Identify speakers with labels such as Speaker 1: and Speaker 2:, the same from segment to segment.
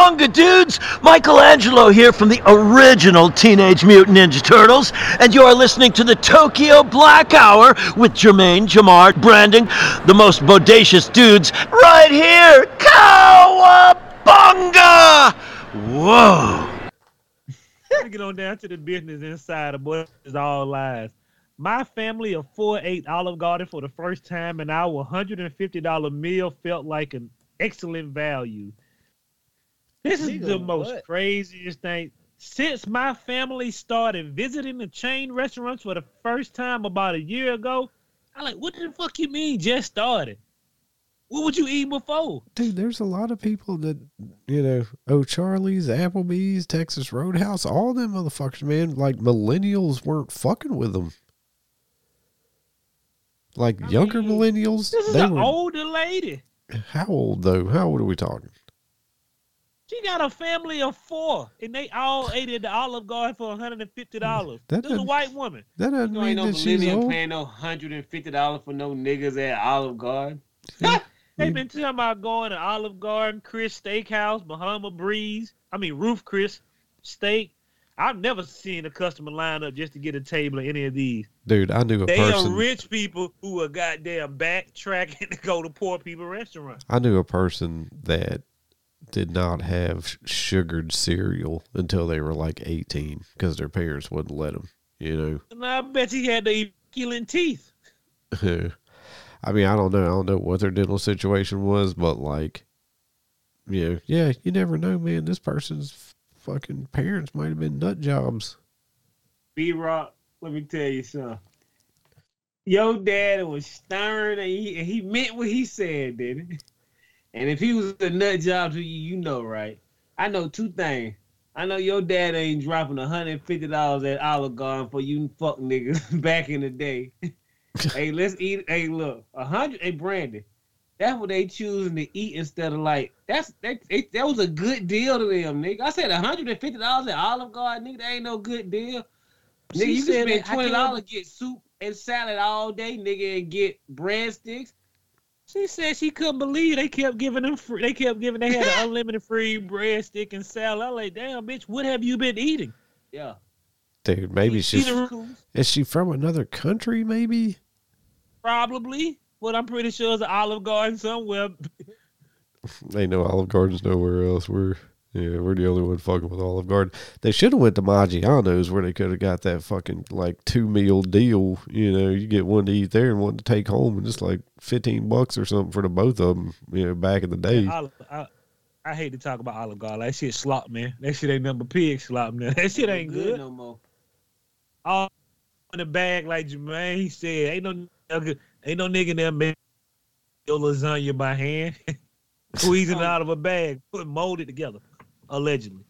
Speaker 1: Cowabunga, dudes! Michelangelo here from the original Teenage Mutant Ninja Turtles, and you are listening to the Tokyo Black Hour with Jermaine, Jamar, Brandon, the most bodacious dudes, right here! Cowabunga! Whoa!
Speaker 2: Let me get on down to the business inside of boy. It's all lies. My family of 4 ate Olive Garden for the first time, and our $150 meal felt like an excellent value. This is the most craziest thing. Since my family started visiting the chain restaurants for the first time about a year ago, I'm like, what the fuck you mean just started? What would you eat before?
Speaker 3: Dude, there's a lot of people that, O'Charlie's, Applebee's, Texas Roadhouse, all them motherfuckers, man, like millennials weren't fucking with them. Like younger millennials.
Speaker 2: This is an older lady.
Speaker 3: How old, though? How old are we talking?
Speaker 2: She got a family of 4, and they all ate at the Olive Garden for $150. This is a white woman.
Speaker 3: That doesn't mean that she's old.
Speaker 4: Paying no $150 for no niggas at Olive Garden.
Speaker 2: They've been talking about going to Olive Garden, Chris Steakhouse, Ruth Chris Steak. I've never seen a customer line up just to get a table at any of these.
Speaker 3: Dude, I knew a person.
Speaker 2: They are rich people who are goddamn backtracking to go to poor people restaurants.
Speaker 3: I knew a person that did not have sugared cereal until they were like 18 because their parents wouldn't let them,
Speaker 2: And I bet he had to eat killing teeth.
Speaker 3: I mean, I don't know. I don't know what their dental situation was, but like, you never know, man. This person's fucking parents might have been nut jobs.
Speaker 4: B-Rock, let me tell you something. Your dad was stern and he meant what he said, didn't he? And if he was a nut job to you, right? I know 2 things. I know your dad ain't dropping $150 at Olive Garden for you fuck niggas back in the day. Hey, let's eat. Hey, look, 100. Hey, Brandon, that's what they choosing to eat instead of like that was a good deal to them, nigga. I said $150 at Olive Garden, nigga. That ain't no good deal. Nigga, you can spend $20 get soup and salad all day, nigga, and get breadsticks.
Speaker 2: She said she couldn't believe they kept giving them free. They had an unlimited free breadstick and salad. I'm like, damn, bitch, what have you been eating?
Speaker 4: Yeah.
Speaker 3: Dude, maybe is she from another country, maybe?
Speaker 2: Probably. But I'm pretty sure it's an Olive Garden somewhere.
Speaker 3: Ain't no Olive Gardens nowhere else. We're the only one fucking with Olive Garden. They should have went to Maggiano's where they could have got that fucking like 2-meal deal. You get one to eat there and one to take home, and it's like $15 or something for the both of them. Back in the day.
Speaker 2: I hate to talk about Olive Garden. That shit slop, man. That shit ain't number pig slop, man. That shit ain't good
Speaker 4: no more.
Speaker 2: All in the bag, like Jermaine said, ain't no nigga in there making your lasagna by hand, squeezing it out of a bag, molded together, allegedly.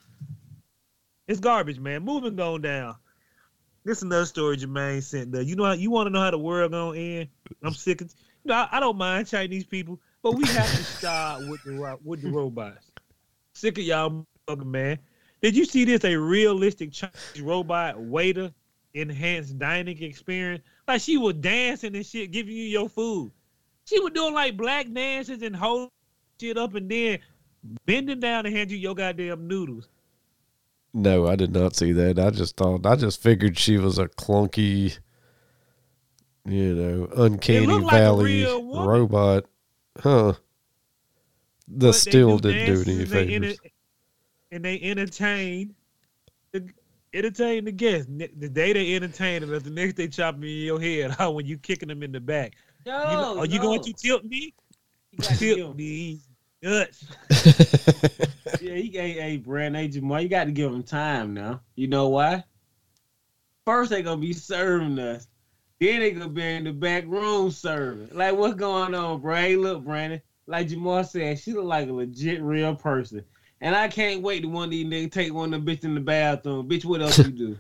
Speaker 2: It's garbage, man. Moving going down. This is another story Jermaine sent there. You want to know how the world gonna end? I'm sick of. I don't mind Chinese people, but we have to start with the robots. Sick of y'all, man. Did you see this? A realistic Chinese robot waiter enhanced dining experience. Like she was dancing and shit, giving you your food. She was doing like black dances and holding shit up and then bending down and hand you your goddamn noodles.
Speaker 3: No, I did not see that. I just figured she was a clunky, uncanny valley robot. Huh. That still didn't do any favors.
Speaker 2: And they entertain the guests. The day they entertaining us, the next day chopping your head out when you kicking them in the back. Are you going to tilt me?
Speaker 4: You got to
Speaker 2: tilt me nuts.
Speaker 4: Hey, Brand, hey, Jamal, you got to give them time now. You know why? First, they going to be serving us. Then they going to be in the back room serving. Like, what's going on, bro? Hey, look, Brandon. Like Jamal said, she look like a legit real person. And I can't wait to one of these niggas take one of them bitches in the bathroom. Bitch, what else you do?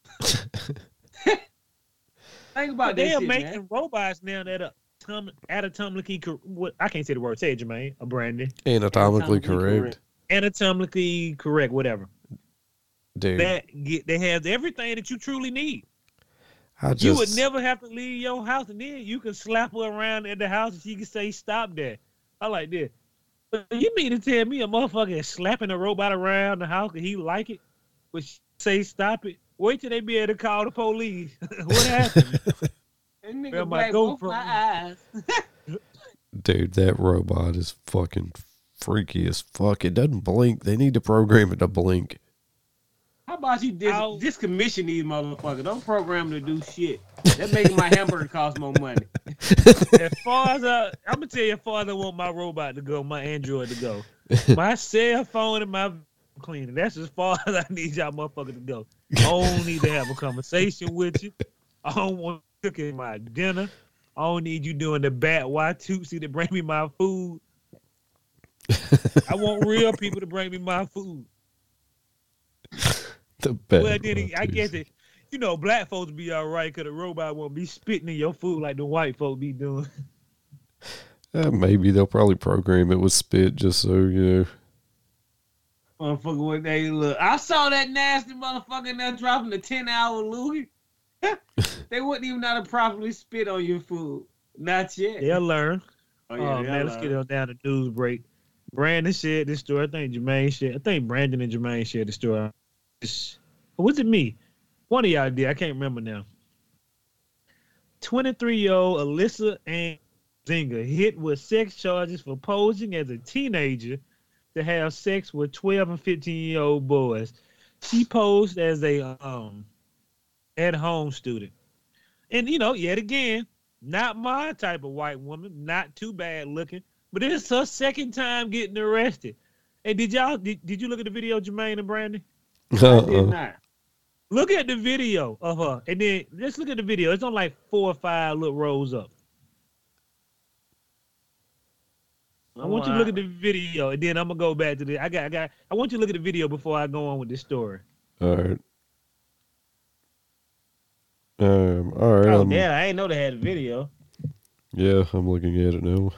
Speaker 4: Think about
Speaker 2: they
Speaker 4: that
Speaker 2: are
Speaker 4: shit,
Speaker 2: making
Speaker 4: man.
Speaker 2: Robots now that are anatomically I can't say the word. Say it, Jermaine or Brandon.
Speaker 3: Anatomically correct.
Speaker 2: Anatomically correct, whatever.
Speaker 3: Dude.
Speaker 2: They have everything that you truly need.
Speaker 3: You
Speaker 2: would never have to leave your house, and then you can slap her around at the house and she can say, stop that. I like this. But you mean to tell me a motherfucker is slapping a robot around the house and he like it? But say stop it. Wait till they be able to call the police. What happened?
Speaker 4: That nigga
Speaker 2: Where my
Speaker 4: black both
Speaker 2: GoPro?
Speaker 4: my eyes.
Speaker 3: Dude, that robot is fucking freaky as fuck. It doesn't blink. They need to program it to blink.
Speaker 4: How about you
Speaker 2: Ow.
Speaker 4: discommission these motherfuckers? Don't program them to do shit. That making my hamburger cost more money.
Speaker 2: As far as I'm gonna tell you, as far as I want my robot to go, my Android to go, my cell phone and my cleaner. That's as far as I need y'all motherfuckers to go. I don't need to have a conversation with you. I don't want you cooking my dinner. I don't need you doing the bat Watusi to bring me my food. I want real people to bring me my food.
Speaker 3: The bad
Speaker 2: Well, then I
Speaker 3: one,
Speaker 2: guess
Speaker 3: too.
Speaker 2: it. You know, black folks be all right because the robot won't be spitting in your food like the white folks be doing.
Speaker 3: Maybe they'll probably program it with spit just so, you know.
Speaker 4: Motherfucker, what they look. I saw that nasty motherfucker in there dropping the 10-hour loogie. They wouldn't even know how to properly spit on your food. Not yet.
Speaker 2: They'll learn.
Speaker 4: Oh,
Speaker 2: Oh, man, let's get on down to news break. Brandon shared this story. I think Jermaine shared. I think Brandon and Jermaine shared the story. Or was it me? One of y'all did. I can't remember now. 23-year-old Alyssa Ann Zinger hit with sex charges for posing as a teenager to have sex with 12 and 15-year-old boys. She posed as a at-home student. And, you know, yet again, not my type of white woman, not too bad looking, but it's her second time getting arrested. And did you look at the video, Jermaine and Brandon?
Speaker 4: I did not.
Speaker 2: Look at the video of her, and then let's look at the video. It's on like 4 or 5 little rows up. I want you to look at the video, and then I'm gonna go back to the. I want you to look at the video before I go on with this story.
Speaker 3: All right. All right.
Speaker 4: Oh, yeah, I ain't know they had a video.
Speaker 3: Yeah, I'm looking at it now.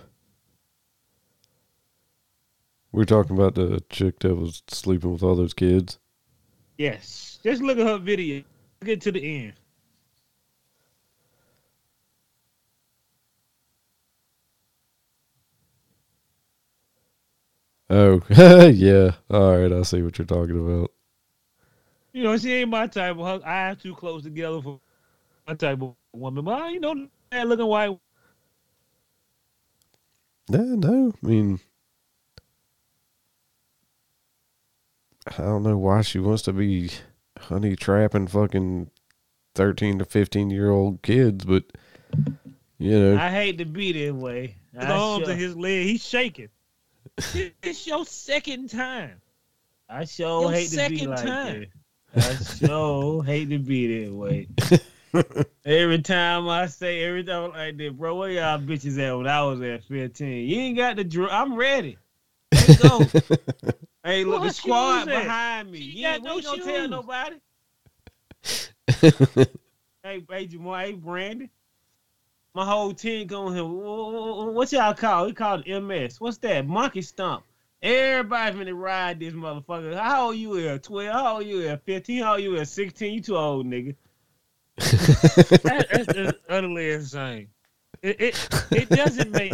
Speaker 3: We're talking about the chick that was sleeping with all those kids.
Speaker 2: Yes, just look at her video. Get to the end.
Speaker 3: Oh, yeah. All right, I see what you're talking about.
Speaker 2: You know, she ain't my type of. Her eyes too close together for my type of woman. But you know, that looking white.
Speaker 3: No, I mean, I don't know why she wants to be honey trapping fucking 13 to 15-year-old kids, but, you know.
Speaker 4: I hate to be this way.
Speaker 2: His arms and his leg, he's shaking. It's your second time.
Speaker 4: I sure
Speaker 2: Your
Speaker 4: hate to be
Speaker 2: second
Speaker 4: like
Speaker 2: time.
Speaker 4: that. I sure hate to be that way. Every time I'm like that, bro, where y'all bitches at when I was at 15? You ain't got the I'm ready. Let's go. Hey, look,
Speaker 2: What
Speaker 4: the squad
Speaker 2: shoes at?
Speaker 4: behind me.
Speaker 2: She
Speaker 4: You
Speaker 2: got
Speaker 4: ain't
Speaker 2: no
Speaker 4: we gonna tell
Speaker 2: shoes.
Speaker 4: nobody. Hey, Jamal, hey, Brandon. My whole team going here. What y'all call? We call it MS. What's that? Monkey stomp. Everybody finna ride this motherfucker. How old you is? 12? How old you is? 15? How old you is? 16? You too old, nigga.
Speaker 2: That's just utterly insane. It doesn't make.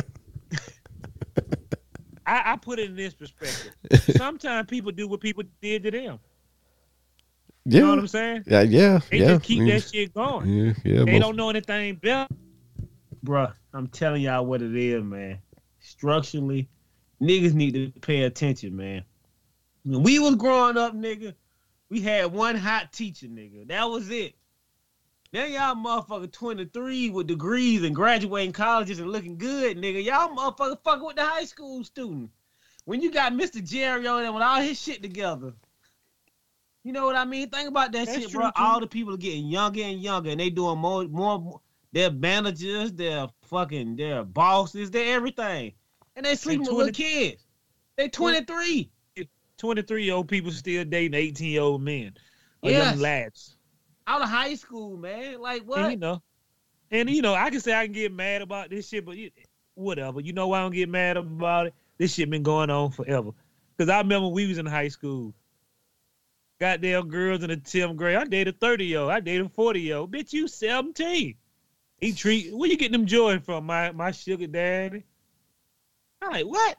Speaker 2: I put it in this perspective. Sometimes people do what people did to them. You know what I'm saying?
Speaker 3: Yeah,
Speaker 2: They just keep that shit going.
Speaker 3: Yeah,
Speaker 2: They don't know anything better.
Speaker 4: Bruh, I'm telling y'all what it is, man. Structurally, niggas need to pay attention, man. When we was growing up, nigga, we had one hot teacher, nigga. That was it. Now y'all motherfucker 23 with degrees and graduating colleges and looking good, nigga. Y'all motherfucker fucking with the high school student. When you got Mr. Jerry on there with all his shit together. You know what I mean? Think about that
Speaker 2: That's
Speaker 4: shit,
Speaker 2: true,
Speaker 4: bro.
Speaker 2: too.
Speaker 4: All the people are getting younger and younger, and they doing more. They're managers, they're bosses, they're everything. And they sleeping with little kids. They 23.
Speaker 2: 23-year-old people still dating 18-year-old men. Or
Speaker 4: Yes.
Speaker 2: young lads.
Speaker 4: Out of high school, man. Like, what?
Speaker 2: And you know, I can say I can get mad about this shit, but whatever. You know why I don't get mad about it? This shit been going on forever. Because I remember we was in high school. Goddamn girls in the 10th grade. I dated 30-year-old. I dated 40-year-old. Bitch, you 17. Where you getting them joy from? My sugar daddy? I'm like, what?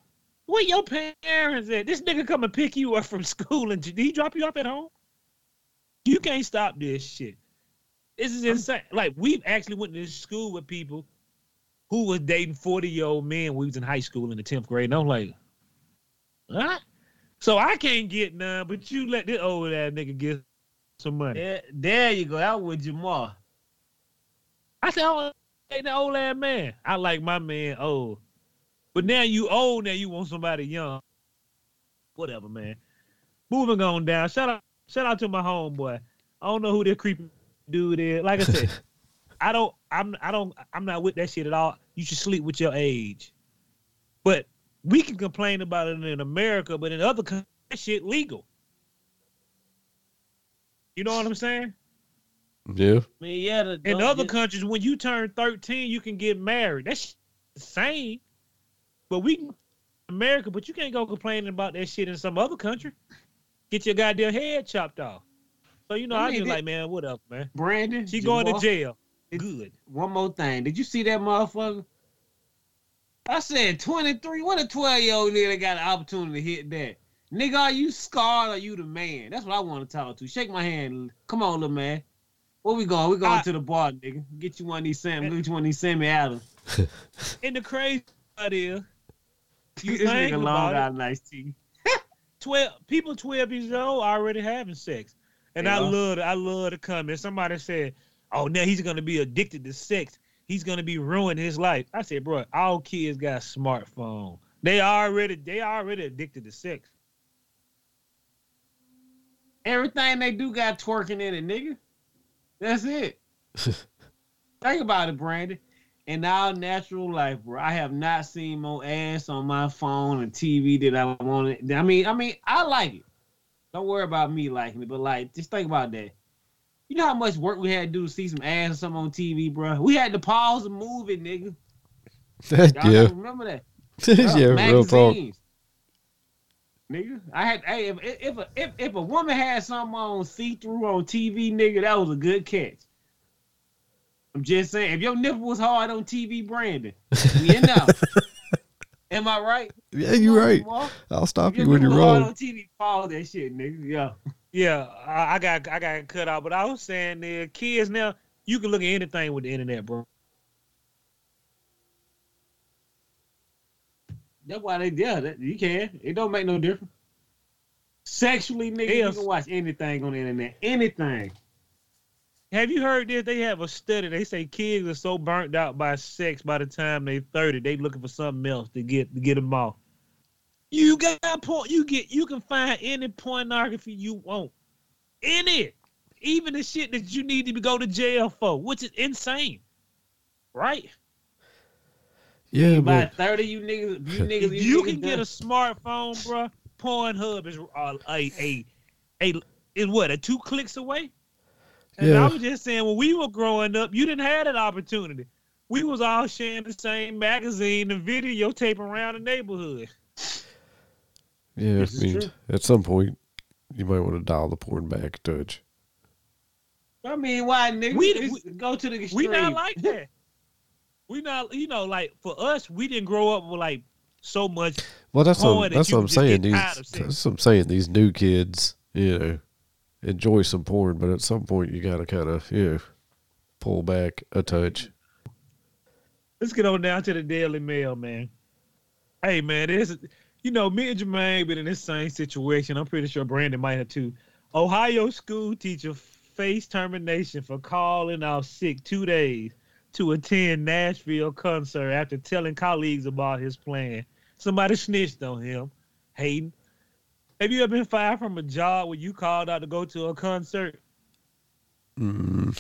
Speaker 2: Where your parents at? This nigga come and pick you up from school and did he drop you off at home? You can't stop this shit. This is insane. Like, we've actually went to school with people who was dating 40-year-old men when we was in high school in the 10th grade. And I'm like, huh? So I can't get none, but you let this old ass nigga get some money.
Speaker 4: There you go. Out with Jamar.
Speaker 2: I said, I ain't the old ass man. I like my man old. But now you old, now you want somebody young. Whatever, man. Moving on down. Shout out to my homeboy. I don't know who that creepy dude is. Like I said, I'm not with that shit at all. You should sleep with your age. But we can complain about it in America, but in other countries, that shit legal. You know what I'm saying?
Speaker 3: Yeah.
Speaker 4: I mean, yeah.
Speaker 2: In other countries, when you turn 13, you can get married. That's insane. But we in America, but you can't go complaining about that shit in some other country. Get your goddamn head chopped off. So, you know, I just like, man, what up, man?
Speaker 4: Brandon.
Speaker 2: She going to jail. Good.
Speaker 4: One more thing. Did you see that motherfucker? I said 23. What a 12-year-old nigga got an opportunity to hit that? Nigga, are you scarred or you the man? That's what I want to talk to. Shake my hand. Come on, little man. Where we going? We going to the bar, nigga. Get you one of these Sammy Adams.
Speaker 2: And the crazy part is,
Speaker 4: this nigga long got a nice teeth.
Speaker 2: 12 years old already having sex. And
Speaker 4: yeah.
Speaker 2: I love the comment. Somebody said, oh, now he's gonna be addicted to sex. He's gonna be ruining his life. I said, bro, all kids got a smartphone. They already addicted to sex.
Speaker 4: Everything they do got twerking in it, nigga. That's it. Think about it, Brandon. In our natural life, bro, I have not seen more ass on my phone and TV that I wanted. I mean, I like it. Don't worry about me liking it, but like, just think about that. You know how much work we had to do to see some ass or something on TV, bro? We had to pause the movie, nigga. Y'all
Speaker 3: Yeah.
Speaker 4: remember that?
Speaker 3: Yeah, real talk.
Speaker 4: Nigga, I had. Hey, if a woman had something on see-through on TV, nigga, that was a good catch. I'm just saying, if your nipple was hard on TV, Brandon, you know. Am I right?
Speaker 3: Yeah, you're right. I'll stop you when you're wrong.
Speaker 4: On TV, pause that shit, nigga. Yeah.
Speaker 2: Yeah, I got cut out, but I was saying the kids now, you can look at anything with the internet, bro.
Speaker 4: That's why you can. It don't make no difference. Sexually, nigga, you can watch anything on the internet. Anything.
Speaker 2: Have you heard this? They have a study. They say kids are so burnt out by sex by the time they're 30, they looking for something else to get them off. You got porn. You can find any pornography you want. Any. Even the shit that you need to go to jail for, which is insane. Right?
Speaker 3: Yeah,
Speaker 4: by
Speaker 3: but
Speaker 4: 30, you niggas,
Speaker 2: you can get a smartphone, bro. Pornhub is a 2 clicks away. And
Speaker 3: yeah.
Speaker 2: I was just saying, when we were growing up, you didn't have that opportunity. We was all sharing the same magazine and videotape around the neighborhood.
Speaker 3: Yeah, I mean, at some point, you might want to dial the porn back a touch.
Speaker 4: I mean, why, nigga? We go to the extreme.
Speaker 2: We not like that. We not, like, for us, we didn't grow up with, like, so much.
Speaker 3: Well, that's what I'm saying.
Speaker 2: That's
Speaker 3: what I'm saying. These new kids, enjoy some porn, but at some point, you got to kind of, pull back a touch.
Speaker 2: Let's get on down to the Daily Mail, man. Hey, man, me and Jermaine been in this same situation. I'm pretty sure Brandon might have too. Ohio school teacher faced termination for calling out sick 2 days to attend Nashville concert after telling colleagues about his plan. Somebody snitched on him. Hayden, have you ever been fired from a job where you called out to go to a concert?
Speaker 3: No.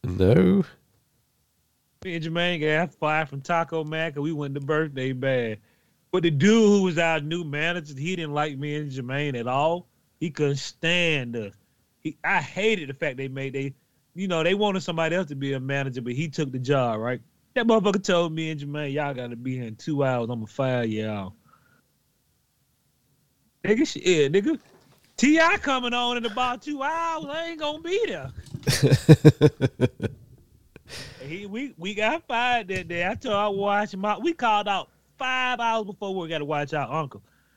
Speaker 2: Me and Jermaine got fired from Taco Mac, and we went to Birthday Bad. But the dude who was our new manager, he didn't like me and Jermaine at all. He couldn't stand us. I hated the fact they wanted somebody else to be a manager, but he took the job, right? That motherfucker told me and Jermaine, y'all got to be here in 2 hours. I'm going to fire y'all. Nigga, shit, nigga. T.I. coming on in about 2 hours. I ain't going to be there. We got fired that day. I told I watch him out. We called out 5 hours before we got to watch our uncle.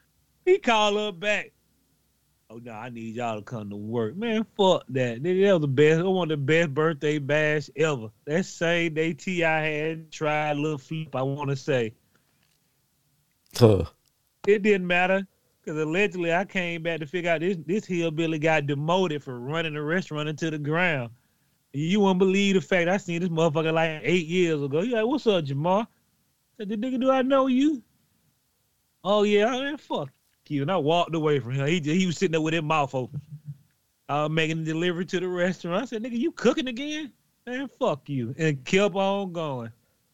Speaker 2: He called her back. Oh no, I need y'all to come to work. Man, fuck that. That was the best. One of the best birthday bash ever. That same day T.I. had tried a little flip, I want to say.
Speaker 3: Huh.
Speaker 2: It didn't matter. Because allegedly I came back to figure out this hillbilly got demoted for running the restaurant into the ground. You won't believe the fact I seen this motherfucker like 8 years ago. You like, what's up, Jamar? I said, the nigga, do I know you? Oh yeah, man, fuck you. And I walked away from him. He was sitting there with his mouth open. Making the delivery to the restaurant. I said, nigga, you cooking again? Man, fuck you. And kept on going.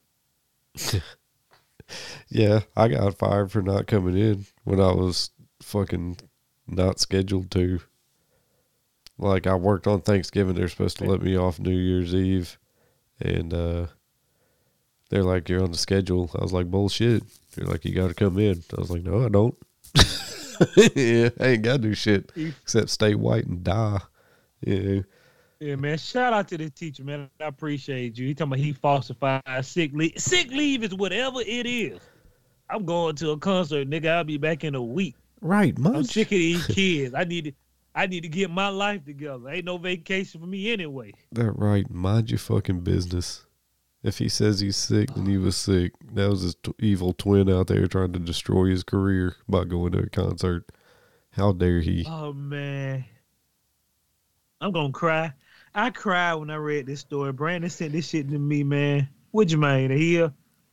Speaker 3: Yeah, I got fired for not coming in when I was fucking not scheduled to. Like, I worked on Thanksgiving. They're supposed to let me off New Year's Eve. And they're like, you're on the schedule. I was like, bullshit. They're like, you got to come in. I was like, no, I don't. Yeah, I ain't got to do shit except stay white and die. Yeah.
Speaker 2: Yeah, man. Shout out to the teacher, man. I appreciate you. He talking about he falsified sick leave. Sick leave is whatever it is. I'm going to a concert, nigga. I'll be back in a week.
Speaker 3: Right,
Speaker 2: I'm sick of these kids. I need to get my life together. Ain't no vacation for me anyway.
Speaker 3: That right. Mind your fucking business. If he says he's sick, then he was sick. That was his evil twin out there trying to destroy his career by going to a concert. How dare he?
Speaker 2: Oh, man. I'm going to cry. I cried when I read this story. Brandon sent this shit to me, man. What you mean? Here?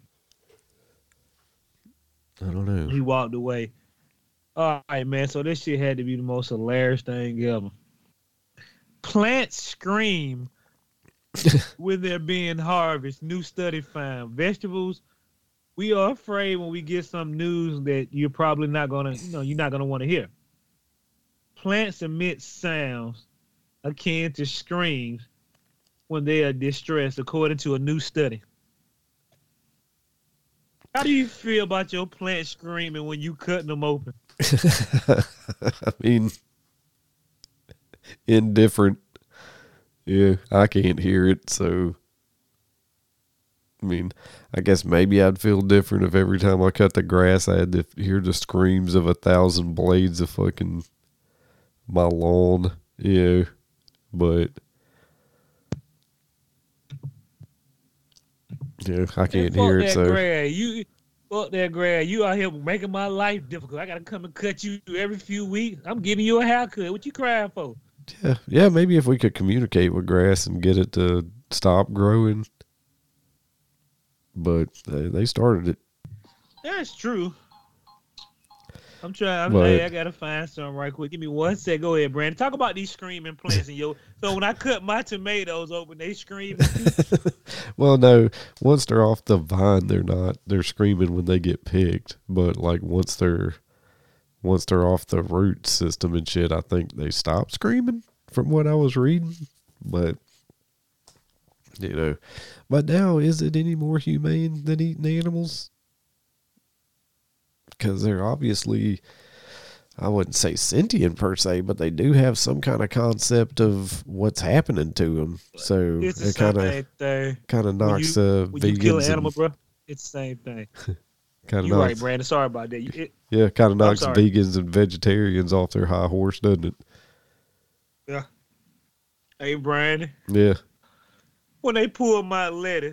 Speaker 3: I don't know.
Speaker 2: He walked away. All right, man. So this shit had to be the most hilarious thing ever. Plants scream when they're being harvested. New study found. Vegetables, we are afraid when we get some news that you're probably not gonna, you're not gonna want to hear. Plants emit sounds akin to screams when they are distressed, according to a new study. How do you feel about your plant screaming when you cutting them open?
Speaker 3: I mean, indifferent. Yeah, I can't hear it, so I mean, I guess maybe I'd feel different if every time I cut the grass I had to hear the screams of 1,000 blades of fucking my lawn. Yeah, but yeah, I can't hear it. So
Speaker 2: fuck that grass. You out here making my life difficult. I gotta come and cut you every few weeks. I'm giving you a haircut. What you crying for?
Speaker 3: Yeah. Maybe if we could communicate with grass and get it to stop growing. But they started it.
Speaker 2: That's true. I'm trying. I gotta find something right quick. Give me 1 sec. Go ahead, Brandon. Talk about these screaming plants in your. So when I cut my tomatoes open, they scream.
Speaker 3: Well, no. Once they're off the vine, they're not. They're screaming when they get picked. But like once they're off the root system and shit, I think they stop screaming. From what I was reading, but but now is it any more humane than eating animals? Because they're obviously, I wouldn't say sentient per se, but they do have some kind of concept of what's happening to them. So it kind of knocks
Speaker 2: when
Speaker 3: vegans.
Speaker 2: You kill an animal, bro. It's the same thing. You're right, Brandon. Sorry about that.
Speaker 3: Kind of knocks vegans and vegetarians off their high horse, doesn't it?
Speaker 2: Yeah. Hey, Brandon.
Speaker 3: Yeah.
Speaker 2: When they pull my lettuce.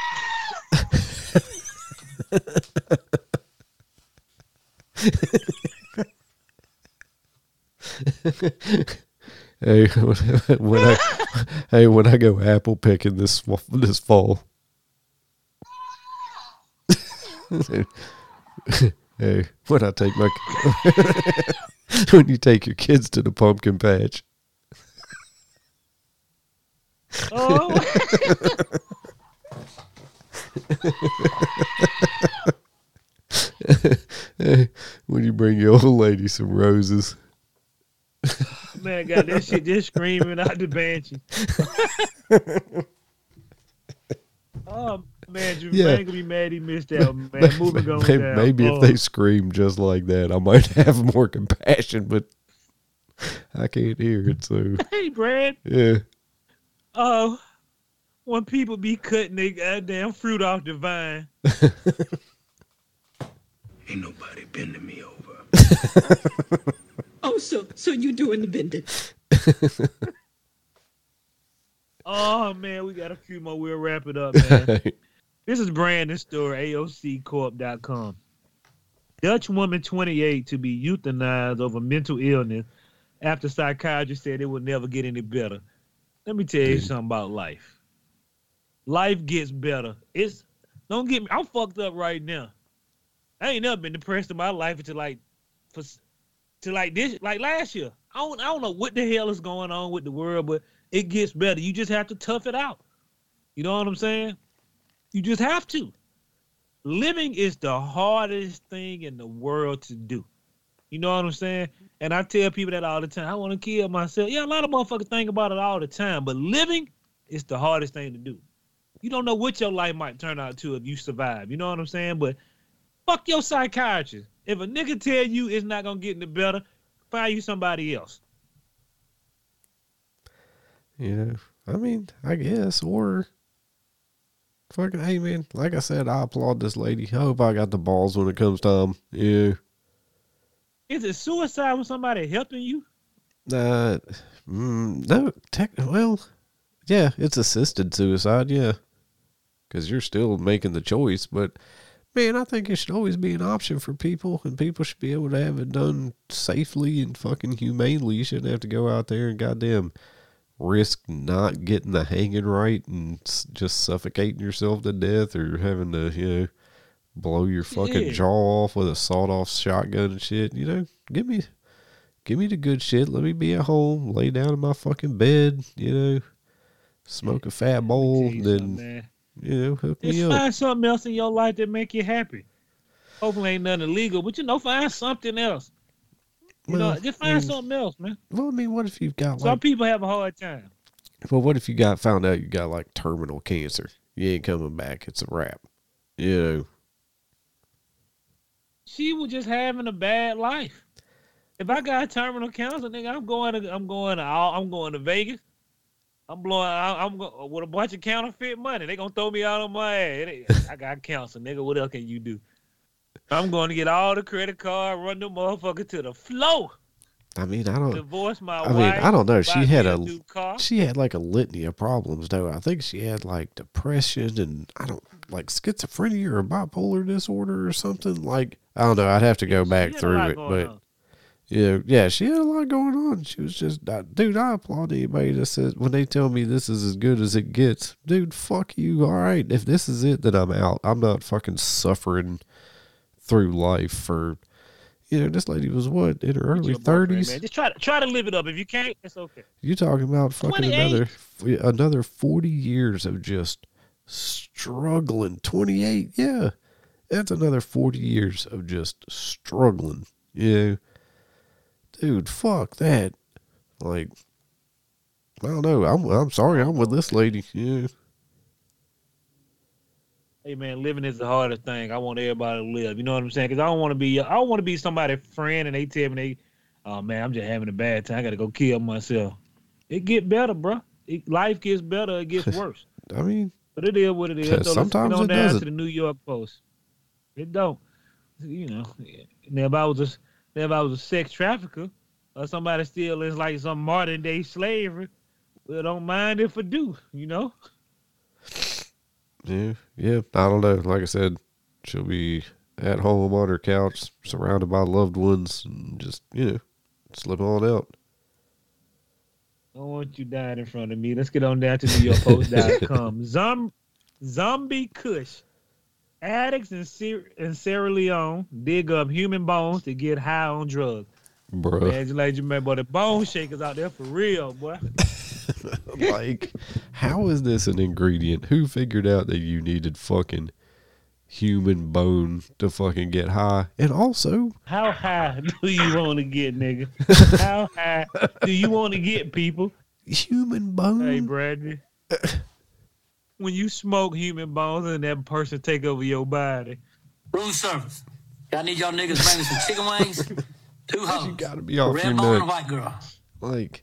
Speaker 3: Hey, when I go apple picking this fall. Hey, when I take when you take your kids to the pumpkin patch.
Speaker 2: Oh.
Speaker 3: Hey, when you bring your old lady some roses.
Speaker 2: Man, I got that shit just screaming out the banshee. Oh, man, Jermaine gonna be mad he missed out, man. Moving on down.
Speaker 3: Maybe if they scream just like that, I might have more compassion, but I can't hear it, so.
Speaker 2: Hey, Brad.
Speaker 3: Yeah.
Speaker 2: Oh, when people be cutting their goddamn fruit off the vine.
Speaker 5: Ain't nobody bending me over. Oh, so you doing the bending?
Speaker 2: Oh man, we got a few more. We'll wrap it up, man. This is Brandon's story, AOCcorp.com. Dutch woman 28 to be euthanized over mental illness after psychiatrist said it would never get any better. Let me tell you something about life. Life gets better. Don't get me. I'm fucked up right now. I ain't never been depressed in my life until like last year. I don't know what the hell is going on with the world, but it gets better. You just have to tough it out. You know what I'm saying? You just have to. Living is the hardest thing in the world to do. You know what I'm saying? And I tell people that all the time. I want to kill myself. Yeah, a lot of motherfuckers think about it all the time, but living is the hardest thing to do. You don't know what your life might turn out to if you survive. You know what I'm saying? But fuck your psychiatrist. If a nigga tell you it's not going to get any better, find you somebody else.
Speaker 3: You know, I mean, I guess, or fucking, hey man, like I said, I applaud this lady. I hope I got the balls when it comes time. Yeah.
Speaker 2: Is it suicide when somebody helping you?
Speaker 3: No, well, yeah, it's assisted suicide, yeah. Because you're still making the choice, but man, I think it should always be an option for people, and people should be able to have it done safely and fucking humanely. You shouldn't have to go out there and goddamn risk not getting the hanging right and just suffocating yourself to death, or having to, you know, blow your fucking jaw off with a sawed-off shotgun and shit. You know, give me the good shit. Let me be at home, lay down in my fucking bed, you know, smoke a fat bowl, then, you know, hook me up.
Speaker 2: Just find something else in your life that make you happy. Hopefully ain't nothing illegal, but, you know, find something else. You know, just find something else, man.
Speaker 3: Well, I mean, what if you've got
Speaker 2: some people have a hard time.
Speaker 3: Well, what if you found out you got like terminal cancer? You ain't coming back. It's a wrap. You know.
Speaker 2: She was just having a bad life. If I got terminal cancer, nigga, I'm going to Vegas. I'm going with a bunch of counterfeit money. They gonna throw me out on my ass. I got cancer, nigga. What else can you do? I'm going to get all the credit card, run the motherfucker to the floor.
Speaker 3: I mean, I don't
Speaker 2: divorce my wife.
Speaker 3: I mean, I don't know. She had
Speaker 2: she
Speaker 3: had like a litany of problems though. I think she had like depression and like schizophrenia or bipolar disorder or something. Like, I don't know. I'd have to go back through it, but yeah, she had a lot going on. She was just, dude, I applaud anybody that says, when they tell me this is as good as it gets, dude, fuck you. All right. If this is it, then I'm out. I'm not fucking suffering through life for, you know, this lady was what, in her early 30s?
Speaker 2: Man. Just try to live it up. If you can't, it's okay.
Speaker 3: You talking about fucking another 40 years of just struggling. 28, yeah. That's another 40 years of just struggling. You know? Dude, fuck that. Like, I don't know. I'm sorry, I'm with this lady. Yeah.
Speaker 2: Hey man, living is the hardest thing. I want everybody to live. You know what I'm saying? Because I don't want to be somebody's friend and they tell me oh man, I'm just having a bad time. I got to go kill myself. It get better, bro. Life gets better. It gets worse.
Speaker 3: I mean,
Speaker 2: but it is what it is. So
Speaker 3: sometimes
Speaker 2: let's get on
Speaker 3: it
Speaker 2: down
Speaker 3: doesn't.
Speaker 2: to the New York Post. It don't. You know, if I was a sex trafficker or somebody still is like some modern day slavery, well, don't mind if I do. You know.
Speaker 3: Yeah. I don't know. Like I said, she'll be at home on her couch, surrounded by loved ones, and just, you know, slip on out.
Speaker 2: I don't want you dying in front of me. Let's get on down to NewYorkPost.com. Zombie Kush. Addicts in Sierra Leone dig up human bones to get high on drugs.
Speaker 3: Bro.
Speaker 2: Man, boy, the bone shakers out there for real, boy.
Speaker 3: Like, how is this an ingredient? Who figured out that you needed fucking human bone to fucking get high? And also,
Speaker 2: how high do you want to get, nigga? How high do you want to get, people?
Speaker 3: Human bone?
Speaker 2: Hey, Bradley. When you smoke human bones and that person take over your body.
Speaker 6: Room service. Y'all need y'all niggas bring me some chicken wings, 2 hoes.
Speaker 3: You gotta be off your
Speaker 6: red bone
Speaker 3: nut.
Speaker 6: and a white girl.
Speaker 3: Like,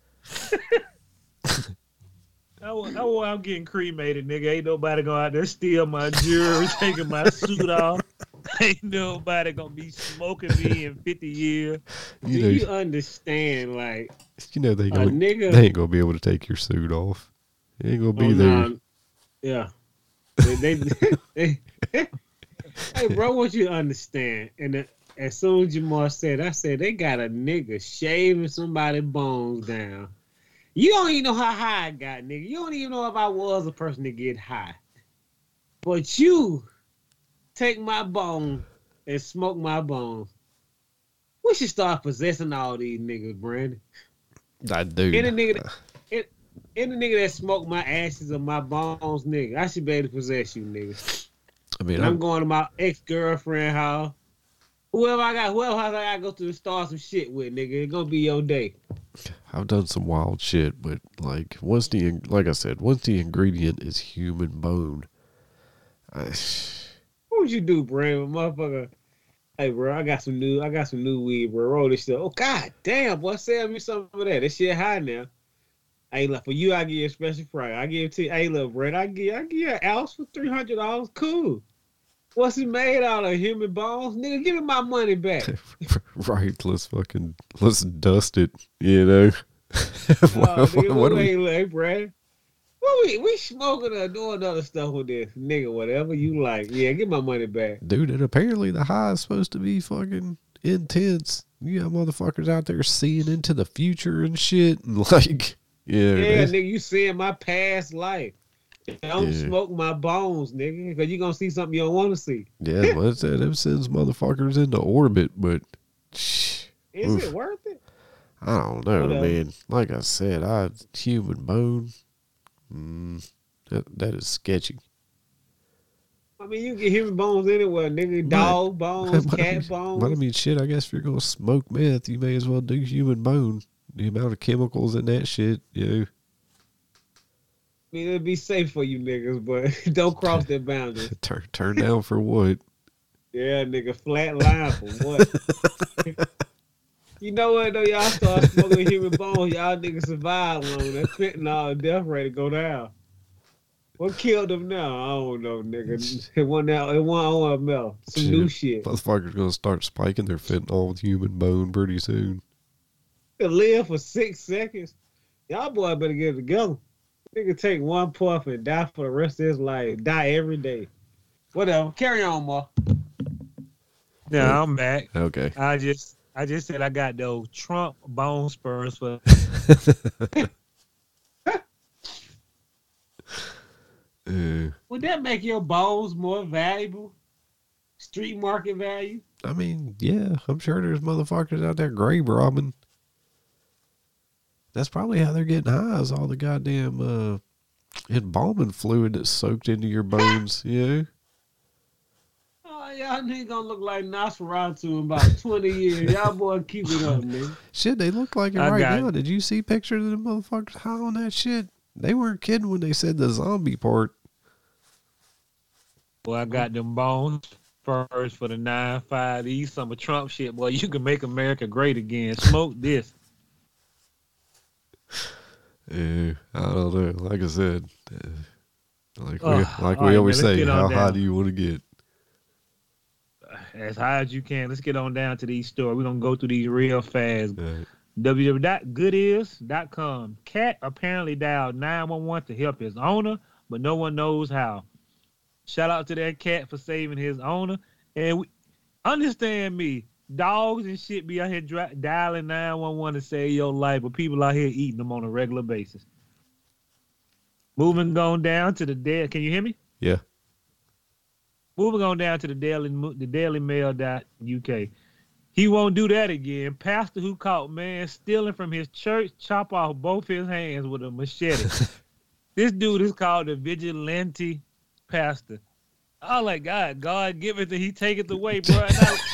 Speaker 2: I'm getting cremated, nigga. Ain't nobody going out there steal my jewelry, taking my suit off. Ain't nobody gonna be smoking me in 50 years.
Speaker 4: Do
Speaker 3: You know,
Speaker 4: you understand? Like
Speaker 3: they
Speaker 4: a
Speaker 3: going
Speaker 4: nigga.
Speaker 3: they ain't gonna be able to take your suit off. You ain't gonna be
Speaker 4: Oh,
Speaker 3: there.
Speaker 4: nah, yeah. They hey, bro, what you understand? And as soon as Jamar said, I said they got a nigga shaving somebody's bones down. You don't even know how high I got, nigga. You don't even know if I was a person to get high. But you take my bone and smoke my bones. We should start possessing all these niggas, Brandon.
Speaker 3: I do.
Speaker 4: Any nigga that smoked my ashes or my bones, nigga, I should be able to possess you, nigga.
Speaker 3: I mean,
Speaker 4: And I'm going to my ex-girlfriend house. Whoever I gotta go to the start some shit with, nigga. It's gonna be your day.
Speaker 3: I've done some wild shit, but like once the ingredient is human bone,
Speaker 4: What would you do, Brandon, motherfucker? Hey, bro, I got some new weed, bro. Roll this shit. Oh, god damn, boy, sell me some of that. That shit high now. Hey, look, for you, I give you a special price. I give it to you. Hey, look, Brandon, I give you an ounce for $300. Cool. What's it made out of? Human bones? Nigga, give me my money back.
Speaker 3: right? Let's dust it. You know.
Speaker 4: Hey, Brad. What we smoking or doing other stuff with this? Nigga, whatever you like. Yeah, get my money back.
Speaker 3: Dude, and apparently the high is supposed to be fucking intense. You got motherfuckers out there seeing into the future and shit. And like,
Speaker 4: yeah, nigga, you seeing my past life. Don't smoke my bones, nigga, because you going to see something you don't want to see.
Speaker 3: Yeah, well, it sends motherfuckers into orbit, but
Speaker 4: is it worth it?
Speaker 3: I don't know, man. Like I said, human bone, that is sketchy.
Speaker 4: I mean, you get human bones anywhere, nigga. Dog bones, cat bones.
Speaker 3: But I mean, shit, I guess if you're going to smoke meth, you may as well do human bone. The amount of chemicals in that shit, you know.
Speaker 4: I mean, it'd be safe for you niggas, but don't cross that boundary.
Speaker 3: Turn down for what?
Speaker 4: Yeah, nigga, flat line for what? You know what, though? Y'all start smoking human bones, y'all niggas survive long. That fentanyl death rate go down. What killed them now? I don't know, nigga. It won OML. Some new shit.
Speaker 3: Motherfuckers gonna start spiking their fentanyl with human bone pretty soon.
Speaker 4: They live for 6 seconds. Y'all boy better get it together. Nigga take one puff and die for the rest of his life. Die every day. Whatever. Carry on, Ma.
Speaker 2: Yeah, I'm back.
Speaker 3: Okay.
Speaker 2: I just said I got those Trump bone spurs for.
Speaker 4: Would that make your bones more valuable? Street market value?
Speaker 3: I mean, yeah, I'm sure there's motherfuckers out there grave robbing. That's probably how they're getting high, is all the goddamn embalming fluid that's soaked into your bones, you know?
Speaker 4: Oh, y'all niggas gonna look like Nosferatu in about 20 years. Y'all boy keep it up, nigga.
Speaker 3: Shit, they look like it right now. Did you see pictures of them motherfuckers high on that shit? They weren't kidding when they said the zombie part.
Speaker 2: Well, I got them bones first for the 9-5. These some of Trump shit. Boy, you can make America great again. Smoke this.
Speaker 3: Yeah, I don't know. Like I said, we
Speaker 2: right,
Speaker 3: always
Speaker 2: man,
Speaker 3: say, how high
Speaker 2: down.
Speaker 3: do you want to get?
Speaker 2: As high as you can. Let's get on down to these stores. We're going to go through these real fast.
Speaker 3: Right.
Speaker 2: www.goodis.com. Cat apparently dialed 911 to help his owner, but no one knows how. Shout out to that cat for saving his owner. And understand me, dogs and shit be out here dialing 911 to save your life, but people out here eating them on a regular basis. Moving on down to the Daily. Can you hear me?
Speaker 3: Yeah.
Speaker 2: Moving on down to the dailymail.uk. He won't do that again. Pastor who caught man stealing from his church chop off both his hands with a machete. This dude is called the vigilante pastor. I was like, God give it to he take it away, bro.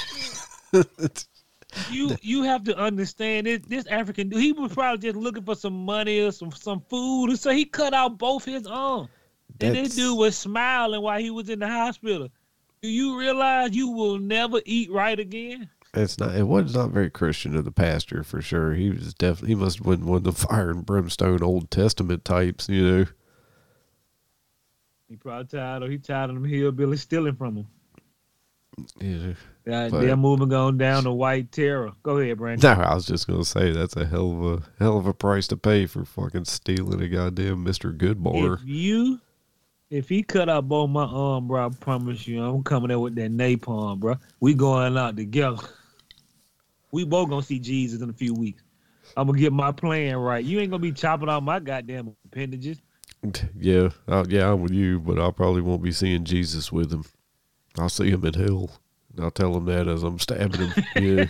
Speaker 2: You have to understand this African dude, he was probably just looking for some money or some food, so he cut out both his arms. And this dude was smiling while he was in the hospital. Do you realize you will never eat right again?
Speaker 3: It was not very Christian of the pastor for sure. He must have been one of the fire and brimstone Old Testament types, you know.
Speaker 2: He probably tired of them hillbillies stealing from him.
Speaker 3: Yeah.
Speaker 2: They're moving on down to White Terror. Go ahead, Brandon.
Speaker 3: No, I was just gonna say that's a hell of a price to pay for fucking stealing a goddamn Mr. Goodbar.
Speaker 2: If he cut out both my arm, bro, I promise you, I'm coming there with that napalm, bro. We going out together. We both gonna see Jesus in a few weeks. I'm gonna get my plan right. You ain't gonna be chopping out my goddamn appendages.
Speaker 3: Yeah, I'm with you, but I probably won't be seeing Jesus with him. I'll see him in hell. I'll tell him that as I'm stabbing him. Yeah.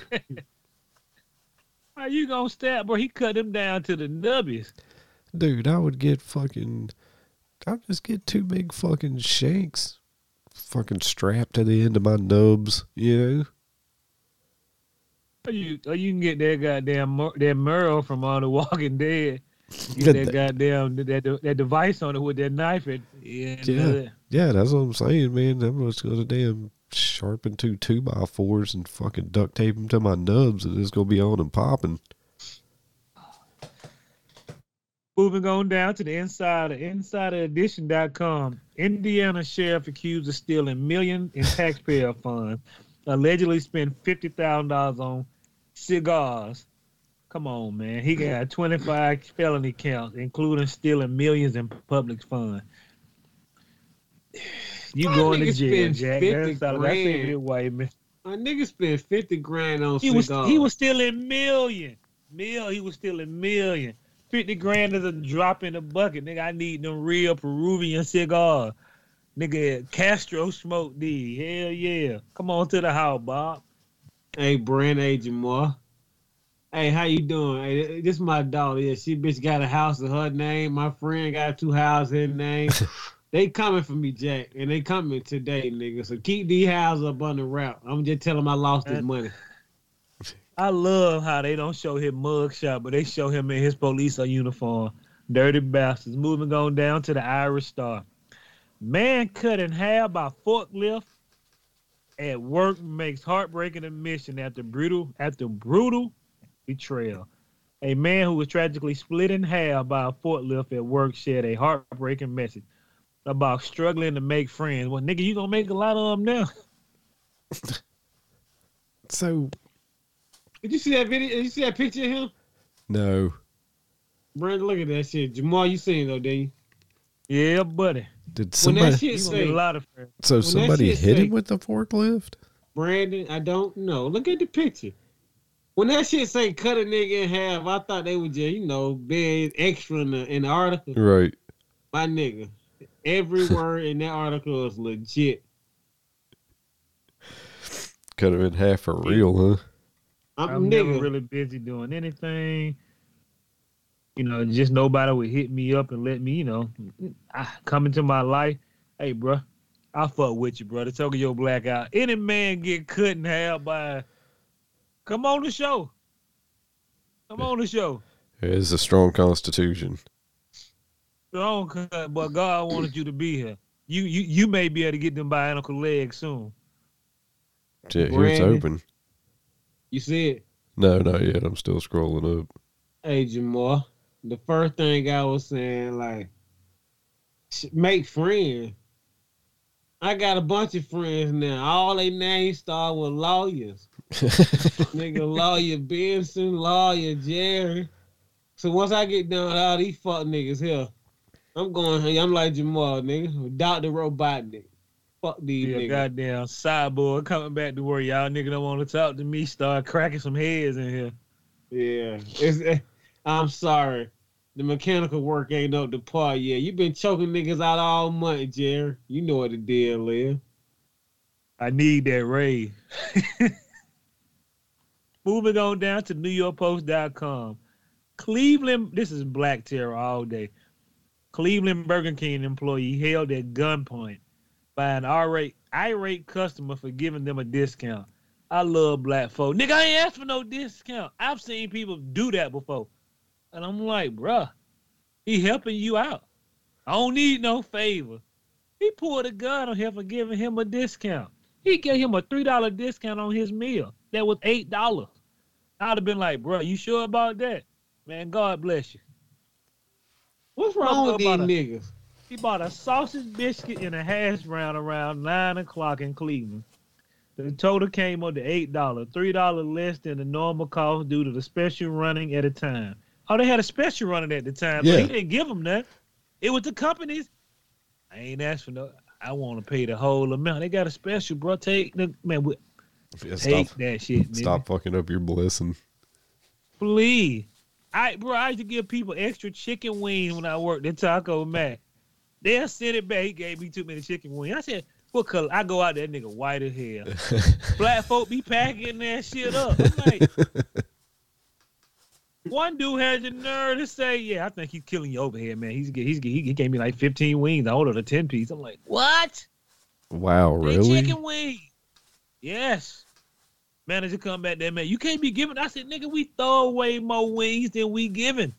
Speaker 2: How you gonna stab, bro? He cut him down to the nubbies.
Speaker 3: Dude, I'd just get two big fucking shanks fucking strapped to the end of my nubs, you know?
Speaker 2: Or you can get that goddamn that Merle from On the Walking Dead. Get that goddamn that device on it with that knife.
Speaker 3: Yeah, that's what I'm saying, man. I'm just gonna damn sharpen 2x4s and fucking duct tape them to my nubs, and it's gonna be on and popping.
Speaker 2: Moving on down to the insideredition.com. Indiana sheriff accused of stealing millions in taxpayer funds. Allegedly spent $50,000 on cigars. Come on, man. He got 25 felony counts, including stealing millions in public funds. You going to jail, Jack. That's it, white man.
Speaker 4: My nigga spent 50 grand on cigars.
Speaker 2: He was stealing million. He was stealing million. 50 grand is a drop in the bucket. Nigga, I need them real Peruvian cigars. Nigga, Castro smoked these. Hell yeah. Come on to the house, Bob.
Speaker 4: Hey, Brand Jamal. Hey, how you doing? Hey, this is my daughter. Yeah, she bitch got a house in her name. My friend got 2 houses in name. They coming for me, Jack, and they coming today, nigga. So keep these houses up on the route. I'm just telling them I lost this money.
Speaker 2: I love how they don't show his mugshot, but they show him in his police uniform. Dirty bastards. Moving on down to the Irish Star. Man cut in half by forklift at work makes heartbreaking admission after brutal betrayal. A man who was tragically split in half by a forklift at work shared a heartbreaking message about struggling to make friends. Well, nigga, you gonna make a lot of them now.
Speaker 3: So,
Speaker 4: did you see that video? Did you see that picture of him?
Speaker 3: No.
Speaker 4: Brandon, look at that shit. Jamal, you seen it though, didn't you?
Speaker 2: Yeah, buddy.
Speaker 3: Did somebody? So somebody hit him with the forklift?
Speaker 4: Brandon, I don't know. Look at the picture. When that shit say cut a nigga in half, I thought they would just, be extra in the article.
Speaker 3: Right.
Speaker 4: My nigga, every word in that article is legit.
Speaker 3: Cut him in half for real, huh?
Speaker 2: I'm never really busy doing anything. Just nobody would hit me up and let me, come into my life. Hey, bro, I fuck with you, bro. The Tokyo Blackout. Any man get cut in half by... Come on the show.
Speaker 3: It's a strong constitution.
Speaker 2: Don't cut, but God wanted you to be here. You may be able to get them bionicle legs soon.
Speaker 3: Yeah, here it's open.
Speaker 4: You see it?
Speaker 3: No, not yet. I'm still scrolling up.
Speaker 4: Hey, Jamal. The first thing I was saying, make friends. I got a bunch of friends now. All they names start with lawyers. Nigga, lawyer Benson, lawyer Jerry. So once I get done with all these fuck niggas here, I'm like Jamal, nigga. Dr. Robotnik. Fuck these niggas.
Speaker 2: Goddamn cyborg coming back to where y'all nigga don't want to talk to me. Start cracking some heads in here.
Speaker 4: Yeah. I'm sorry. The mechanical work ain't up to par yet. You been choking niggas out all month, Jerry. You know what the deal is.
Speaker 2: I need that raise. Moving on down to NewYorkPost.com. Cleveland, this is Black Terror all day. Cleveland Burger King employee held at gunpoint by an irate customer for giving them a discount. I love black folk. Nigga, I ain't asked for no discount. I've seen people do that before. And I'm like, bruh, he helping you out. I don't need no favor. He pulled a gun on him for giving him a discount. He gave him a $3 discount on his meal. That was $8. I'd have been like, bruh, you sure about that? Man, God bless you.
Speaker 4: What's wrong with these niggas?
Speaker 2: He bought a sausage biscuit and a hash brown around 9 o'clock in Cleveland. The total came up to $8, $3 less than the normal cost due to the special running at a time. Oh, they had a special running at the time,
Speaker 3: Yeah.
Speaker 2: but he didn't give them that. It was the companies. I ain't asked for no. I want to pay the whole amount. They got a special, bro. Take the man.
Speaker 3: Yeah,
Speaker 2: Take that shit, nigga.
Speaker 3: Stop fucking up your blessing.
Speaker 2: Please. I used to give people extra chicken wings when I worked at Taco Mac. They'll send it back. He gave me too many chicken wings. I said, what color? I go out there, that nigga white as hell. Black folk be packing that shit up. I'm like, one dude had the nerve to say, yeah, I think he's killing you over here, man. He gave me like 15 wings. I ordered a 10-piece. I'm like, what?
Speaker 3: Wow,
Speaker 2: They
Speaker 3: really?
Speaker 2: chicken wings. Yes. Manager come back there, man. You can't be giving. I said, nigga, we throw away more wings than we giving.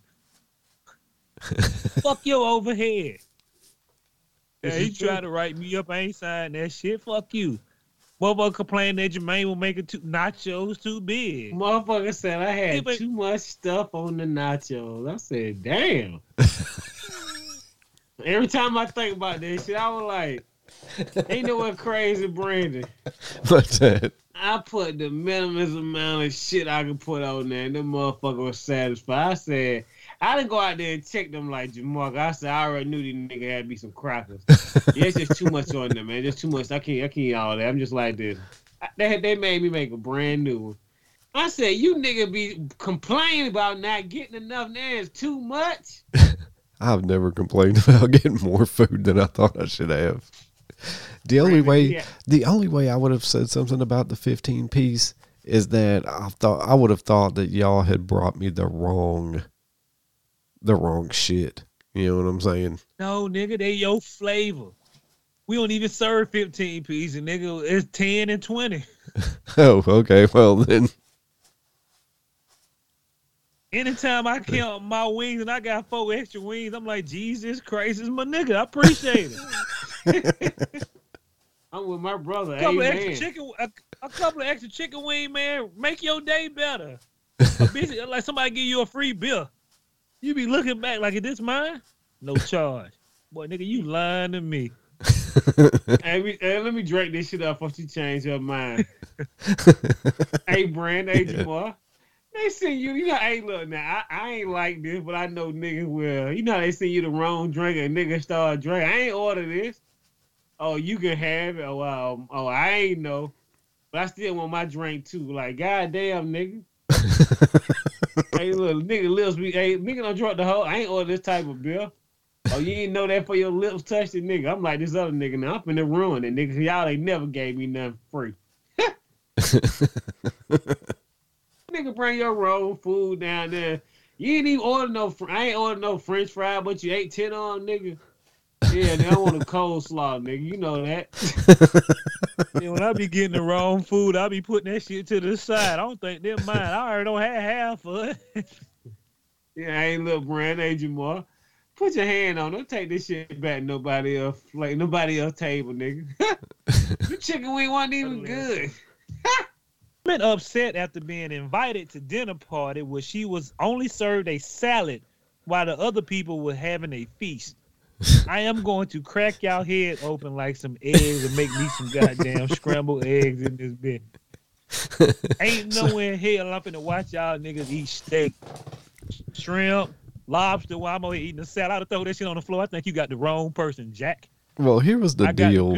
Speaker 2: Fuck your overhead. Yeah, he tried to write me up. I ain't signed that shit. Fuck you. Motherfucker complained that Jermaine will make nachos too big.
Speaker 4: Motherfucker said I had
Speaker 2: but-
Speaker 4: too much stuff on the nachos. I said, damn. Every time I think about this shit, I was like, ain't no what crazy, Brandon.
Speaker 3: What's that?
Speaker 4: I put the minimum amount of shit I could put on there, and them motherfucker was satisfied. I said, I didn't go out there and check them like Jamark. I said, I already knew these niggas had to be some crackers. Yeah, it's just too much on them, man. Just too much. I can't eat all that. I'm just like this. They made me make a brand new one. I said, you nigga be complaining about not getting enough. Now it's too much.
Speaker 3: I've never complained about getting more food than I thought I should have. The only way I would have said something about the 15-piece is that I would have thought that y'all had brought me the wrong shit. You know what I'm saying?
Speaker 2: No, nigga, they your flavor. We don't even serve 15 pieces, nigga. It's 10 and 20.
Speaker 3: Oh, okay. Well, then.
Speaker 2: Anytime I count my wings and I got 4 extra wings, I'm like, Jesus Christ, it's my nigga. I appreciate it.
Speaker 4: I'm with my brother.
Speaker 2: A couple of extra chicken wing, man. Make your day better. Like somebody give you a free bill. You be looking back like, is this mine? No charge. Boy, nigga, you lying to me.
Speaker 4: Hey, let me drink this shit up before she change her mind. Hey, Brand, hey, Jamal. They send you know, hey, look, now, I ain't like this, but I know niggas will. You know how they send you the wrong drink and niggas start drinking. I ain't order this. Oh, you can have it. Oh, I ain't know. But I still want my drink, too. Like, goddamn, nigga. Hey, look, nigga lips be, hey, nigga don't drink the whole, I ain't order this type of beer. Oh, you ain't know that for your lips touched it, nigga. I'm like this other nigga now. I'm finna ruin it, nigga. Y'all ain't never gave me nothing free. Nigga, bring your own food down there. You ain't even order no, I ain't order no French fry, but you ate 10 on, nigga. Yeah, nigga, I want a coleslaw, nigga. You know that.
Speaker 2: And when I be getting the wrong food, I be putting that shit to the side. I don't think they're mine. I already don't have half of it.
Speaker 4: Yeah, I ain't little Brand, ain't you more? Put your hand on. Don't take this shit back. Nobody else table, nigga. The chicken wing wasn't even good.
Speaker 2: Been upset after being invited to dinner party where she was only served a salad while the other people were having a feast. I am going to crack y'all head open like some eggs and make me some goddamn scrambled eggs in this bitch. Ain't nowhere in hell I'm finna watch y'all niggas eat steak, shrimp, lobster while I'm over here eating a salad. I'd throw that shit on the floor. I think you got the wrong person, Jack.
Speaker 3: Well, here was the deal.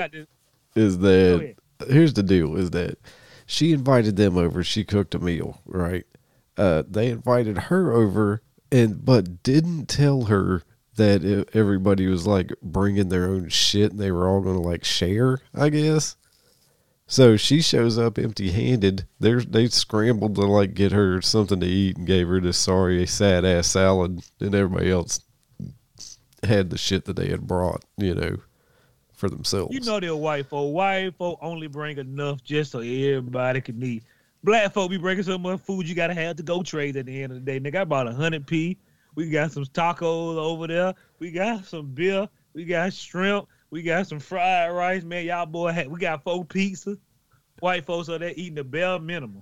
Speaker 3: Here's the deal is that she invited them over. She cooked a meal, right? They invited her over, but didn't tell her that everybody was like bringing their own shit and they were all going to like share, I guess. So she shows up empty-handed. They scrambled to like get her something to eat and gave her this sad ass salad, and everybody else had the shit that they had brought, for themselves.
Speaker 2: You know they're white folk. White folk only bring enough just so everybody can eat. Black folk be bringing so much food you gotta have to go trade at the end of the day. Nigga, I bought 100p. We got some tacos over there. We got some beer. We got shrimp. We got some fried rice, man. Y'all boy, we got 4 pizzas. White folks are there eating the bare minimum.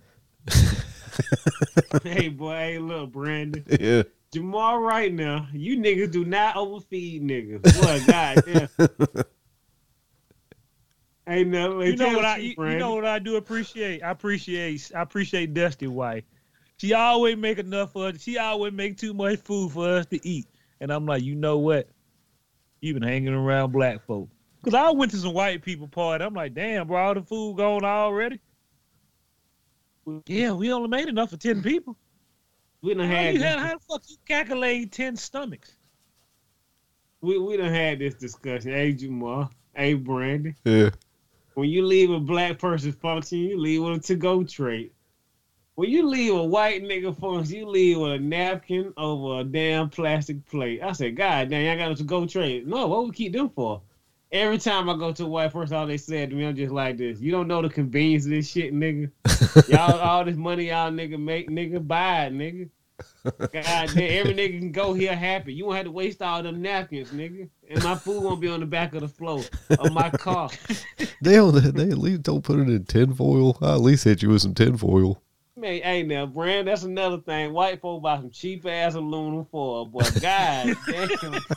Speaker 4: Hey, boy, hey, look, Brandon.
Speaker 3: Yeah.
Speaker 4: Jamal, right now, you niggas do not overfeed niggas. Boy, goddamn. Ain't no.
Speaker 2: You know what I do appreciate? I appreciate Dusty wife. She always make enough for us. She always make too much food for us to eat. And I'm like, you know what? You been hanging around black folk. Cause I went to some white people party. I'm like, damn, bro, all the food gone already. Yeah, we only made enough for 10 people.
Speaker 4: We done
Speaker 2: How
Speaker 4: had.
Speaker 2: the fuck you calculate 10 stomachs?
Speaker 4: We done had this discussion. Hey, Jamal. Hey, Brandon.
Speaker 3: Yeah.
Speaker 4: When you leave a black person function, you leave with a to-go tray. When you leave a white nigga function, you leave with a napkin over a damn plastic plate. I said, God damn, y'all got a to-go tray. No, what we keep them for? Every time I go to a white person, all they said to me, I'm just like this. You don't know the convenience of this shit, nigga. Y'all, all this money y'all nigga make, nigga, buy it, nigga. God damn, every nigga can go here happy. You won't have to waste all them napkins, nigga. And my food won't be on the back of the floor of my car.
Speaker 3: They at least don't put it in tinfoil. I at least hit you with some tinfoil.
Speaker 4: Man, hey now, Brand, that's another thing. White folk buy some cheap ass aluminum foil, boy. God damn.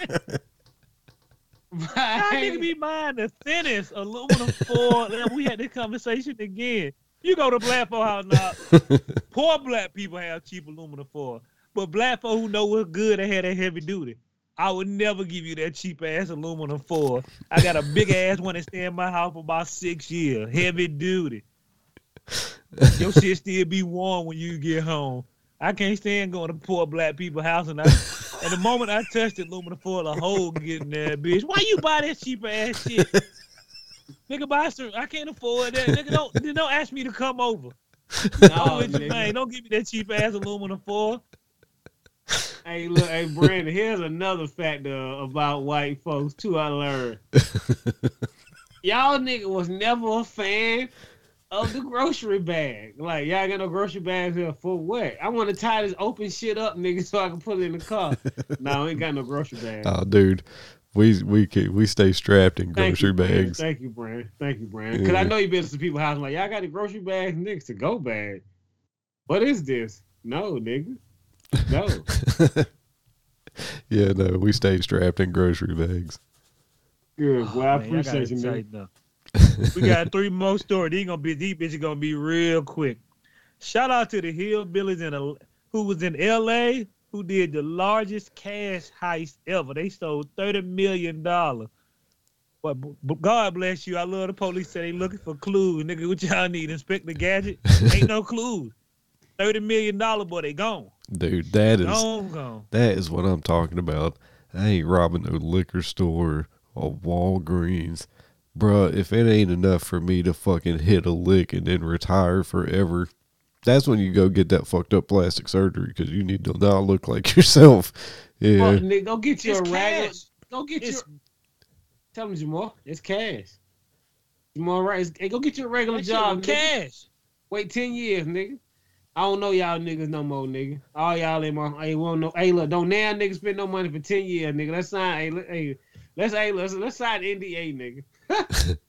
Speaker 2: I nigga be buying the thinnest aluminum foil. We had this conversation again. You go to black folk house now. Poor black people have cheap aluminum foil, but black folk who know what's good, they have that heavy duty. I would never give you that cheap ass aluminum foil. I got a big ass one that stay in my house for about 6 years, heavy duty. Your shit still be warm when you get home. I can't stand going to poor black people's house, and the moment I touch the aluminum foil, a hole get in there, bitch. Why you buy that cheap ass shit? Nigga, buy some. I can't afford that. Nigga, don't ask me to come over. No, man, don't give me that cheap ass aluminum foil.
Speaker 4: Hey, look, hey, Brandon, here's another factor about white folks, too, I learned. Y'all nigga was never a fan of the grocery bag. Like, y'all got no grocery bags here for what? I want to tie this open shit up, nigga, so I can put it in the car. No, I ain't got no grocery bag.
Speaker 3: Oh, dude. We stay strapped in grocery bags.
Speaker 4: Thank you, Brandon. Because I know you been to some people's house like, y'all got the grocery bags, niggas, to go bag. What is this? No, nigga. No.
Speaker 3: Yeah, no, we stay strapped in grocery bags.
Speaker 4: Good. Well, I appreciate you, man.
Speaker 2: We got 3 more stories. These bitches gonna be real quick. Shout out to the hillbillies who was in LA who did the largest cash heist ever. They stole $30 million. But God bless you. I love the police say they looking for clues. Nigga, what y'all need? Inspector Gadget? Ain't no clues. $30 million, boy, they gone.
Speaker 3: Dude, that is what I'm talking about. I ain't robbing no liquor store or Walgreens. Bruh, if it ain't enough for me to fucking hit a lick and then retire forever, that's when you go get that fucked up plastic surgery because you need to not look like yourself. Yeah.
Speaker 4: Fuck, nigga, go get you a regular. Go get your. Tell me, Jamal, it's cash. Jamal, right? Hey, go get you a regular job, nigga.
Speaker 2: Cash.
Speaker 4: Wait 10 years, nigga. I don't know y'all niggas no more, nigga. All y'all in my, hey, won't know. Hey, look, don't now niggas spend no money for 10 years, nigga. Let's sign. Let's sign NDA, nigga.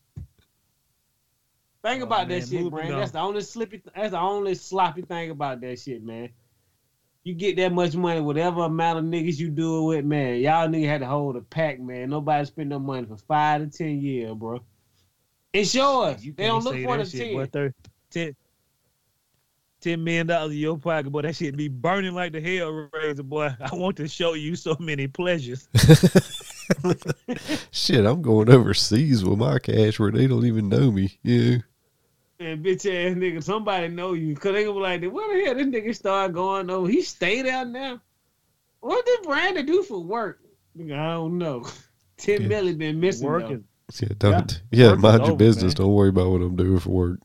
Speaker 4: Think about that shit, Brand. That's the only sloppy thing about that shit, man. You get that much money, whatever amount of niggas you do it with, man. Y'all niggas had to hold a pack, man. Nobody spend no money for 5 to 10 years, bro. It's yours. They don't look for the 10. $10 million in your pocket, boy. That shit be burning like the Hellraiser, boy. I want to show you so many pleasures.
Speaker 3: Shit, I'm going overseas with my cash where they don't even know me. Yeah.
Speaker 4: And bitch ass nigga, somebody know you. Cause they gonna be like, what the hell this nigga start going over? He stayed out now. What did Brandon do for work? Nigga, I don't know. 10 million been missing working.
Speaker 3: Yeah, mind your business. Man. Don't worry about what I'm doing for work.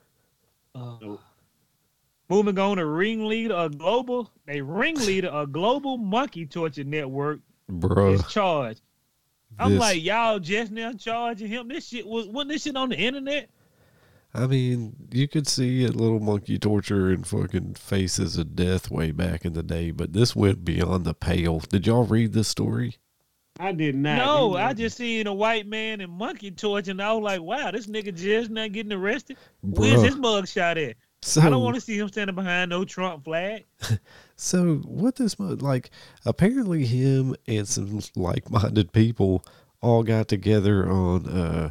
Speaker 2: Moving on to ringleader, a global monkey torture network is charged. I'm like, y'all just now charging him. Wasn't this shit on the internet?
Speaker 3: I mean, you could see a little monkey torture and fucking faces of death way back in the day, but this went beyond the pale. Did y'all read this story?
Speaker 4: I did not.
Speaker 2: No, I just seen a white man and monkey torture, and I was like, wow, this nigga just not getting arrested? Where's his mugshot at? So, I don't want to see him standing behind no Trump flag.
Speaker 3: So what this, like, apparently him and some like-minded people all got together on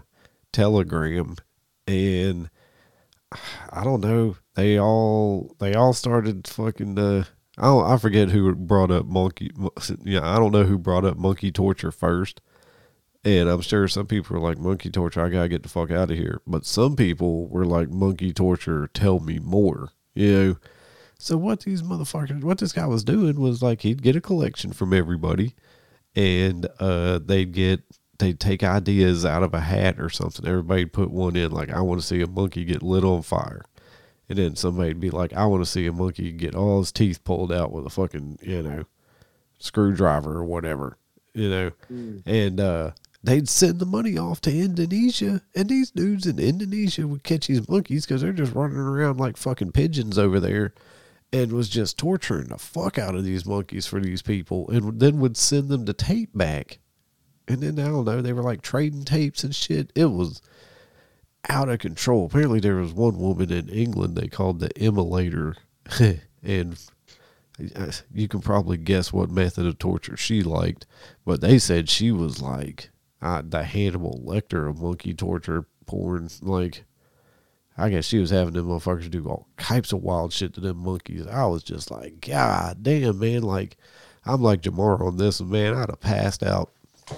Speaker 3: Telegram, and I don't know. They all started fucking. I forget who brought up monkey. Yeah, I don't know who brought up monkey torture first. And I'm sure some people were like, monkey torture, I gotta get the fuck out of here. But some people were like, monkey torture, tell me more. You know. So what this guy was doing was like, he'd get a collection from everybody, and they'd take ideas out of a hat or something. Everybody'd put one in, like, I want to see a monkey get lit on fire. And then somebody'd be like, I want to see a monkey get all his teeth pulled out with a fucking, screwdriver or whatever, And they'd send the money off to Indonesia, and these dudes in Indonesia would catch these monkeys because they're just running around like fucking pigeons over there, and was just torturing the fuck out of these monkeys for these people, and then would send them the tape back. And then, I don't know, they were like trading tapes and shit. It was out of control. Apparently there was one woman in England they called the immolator, and you can probably guess what method of torture she liked, but they said she was like the Hannibal Lecter of monkey torture porn. Like, I guess she was having them motherfuckers do all types of wild shit to them monkeys. I was just like, God damn, man. Like, I'm like Jamar on this one, man. I'd have passed out.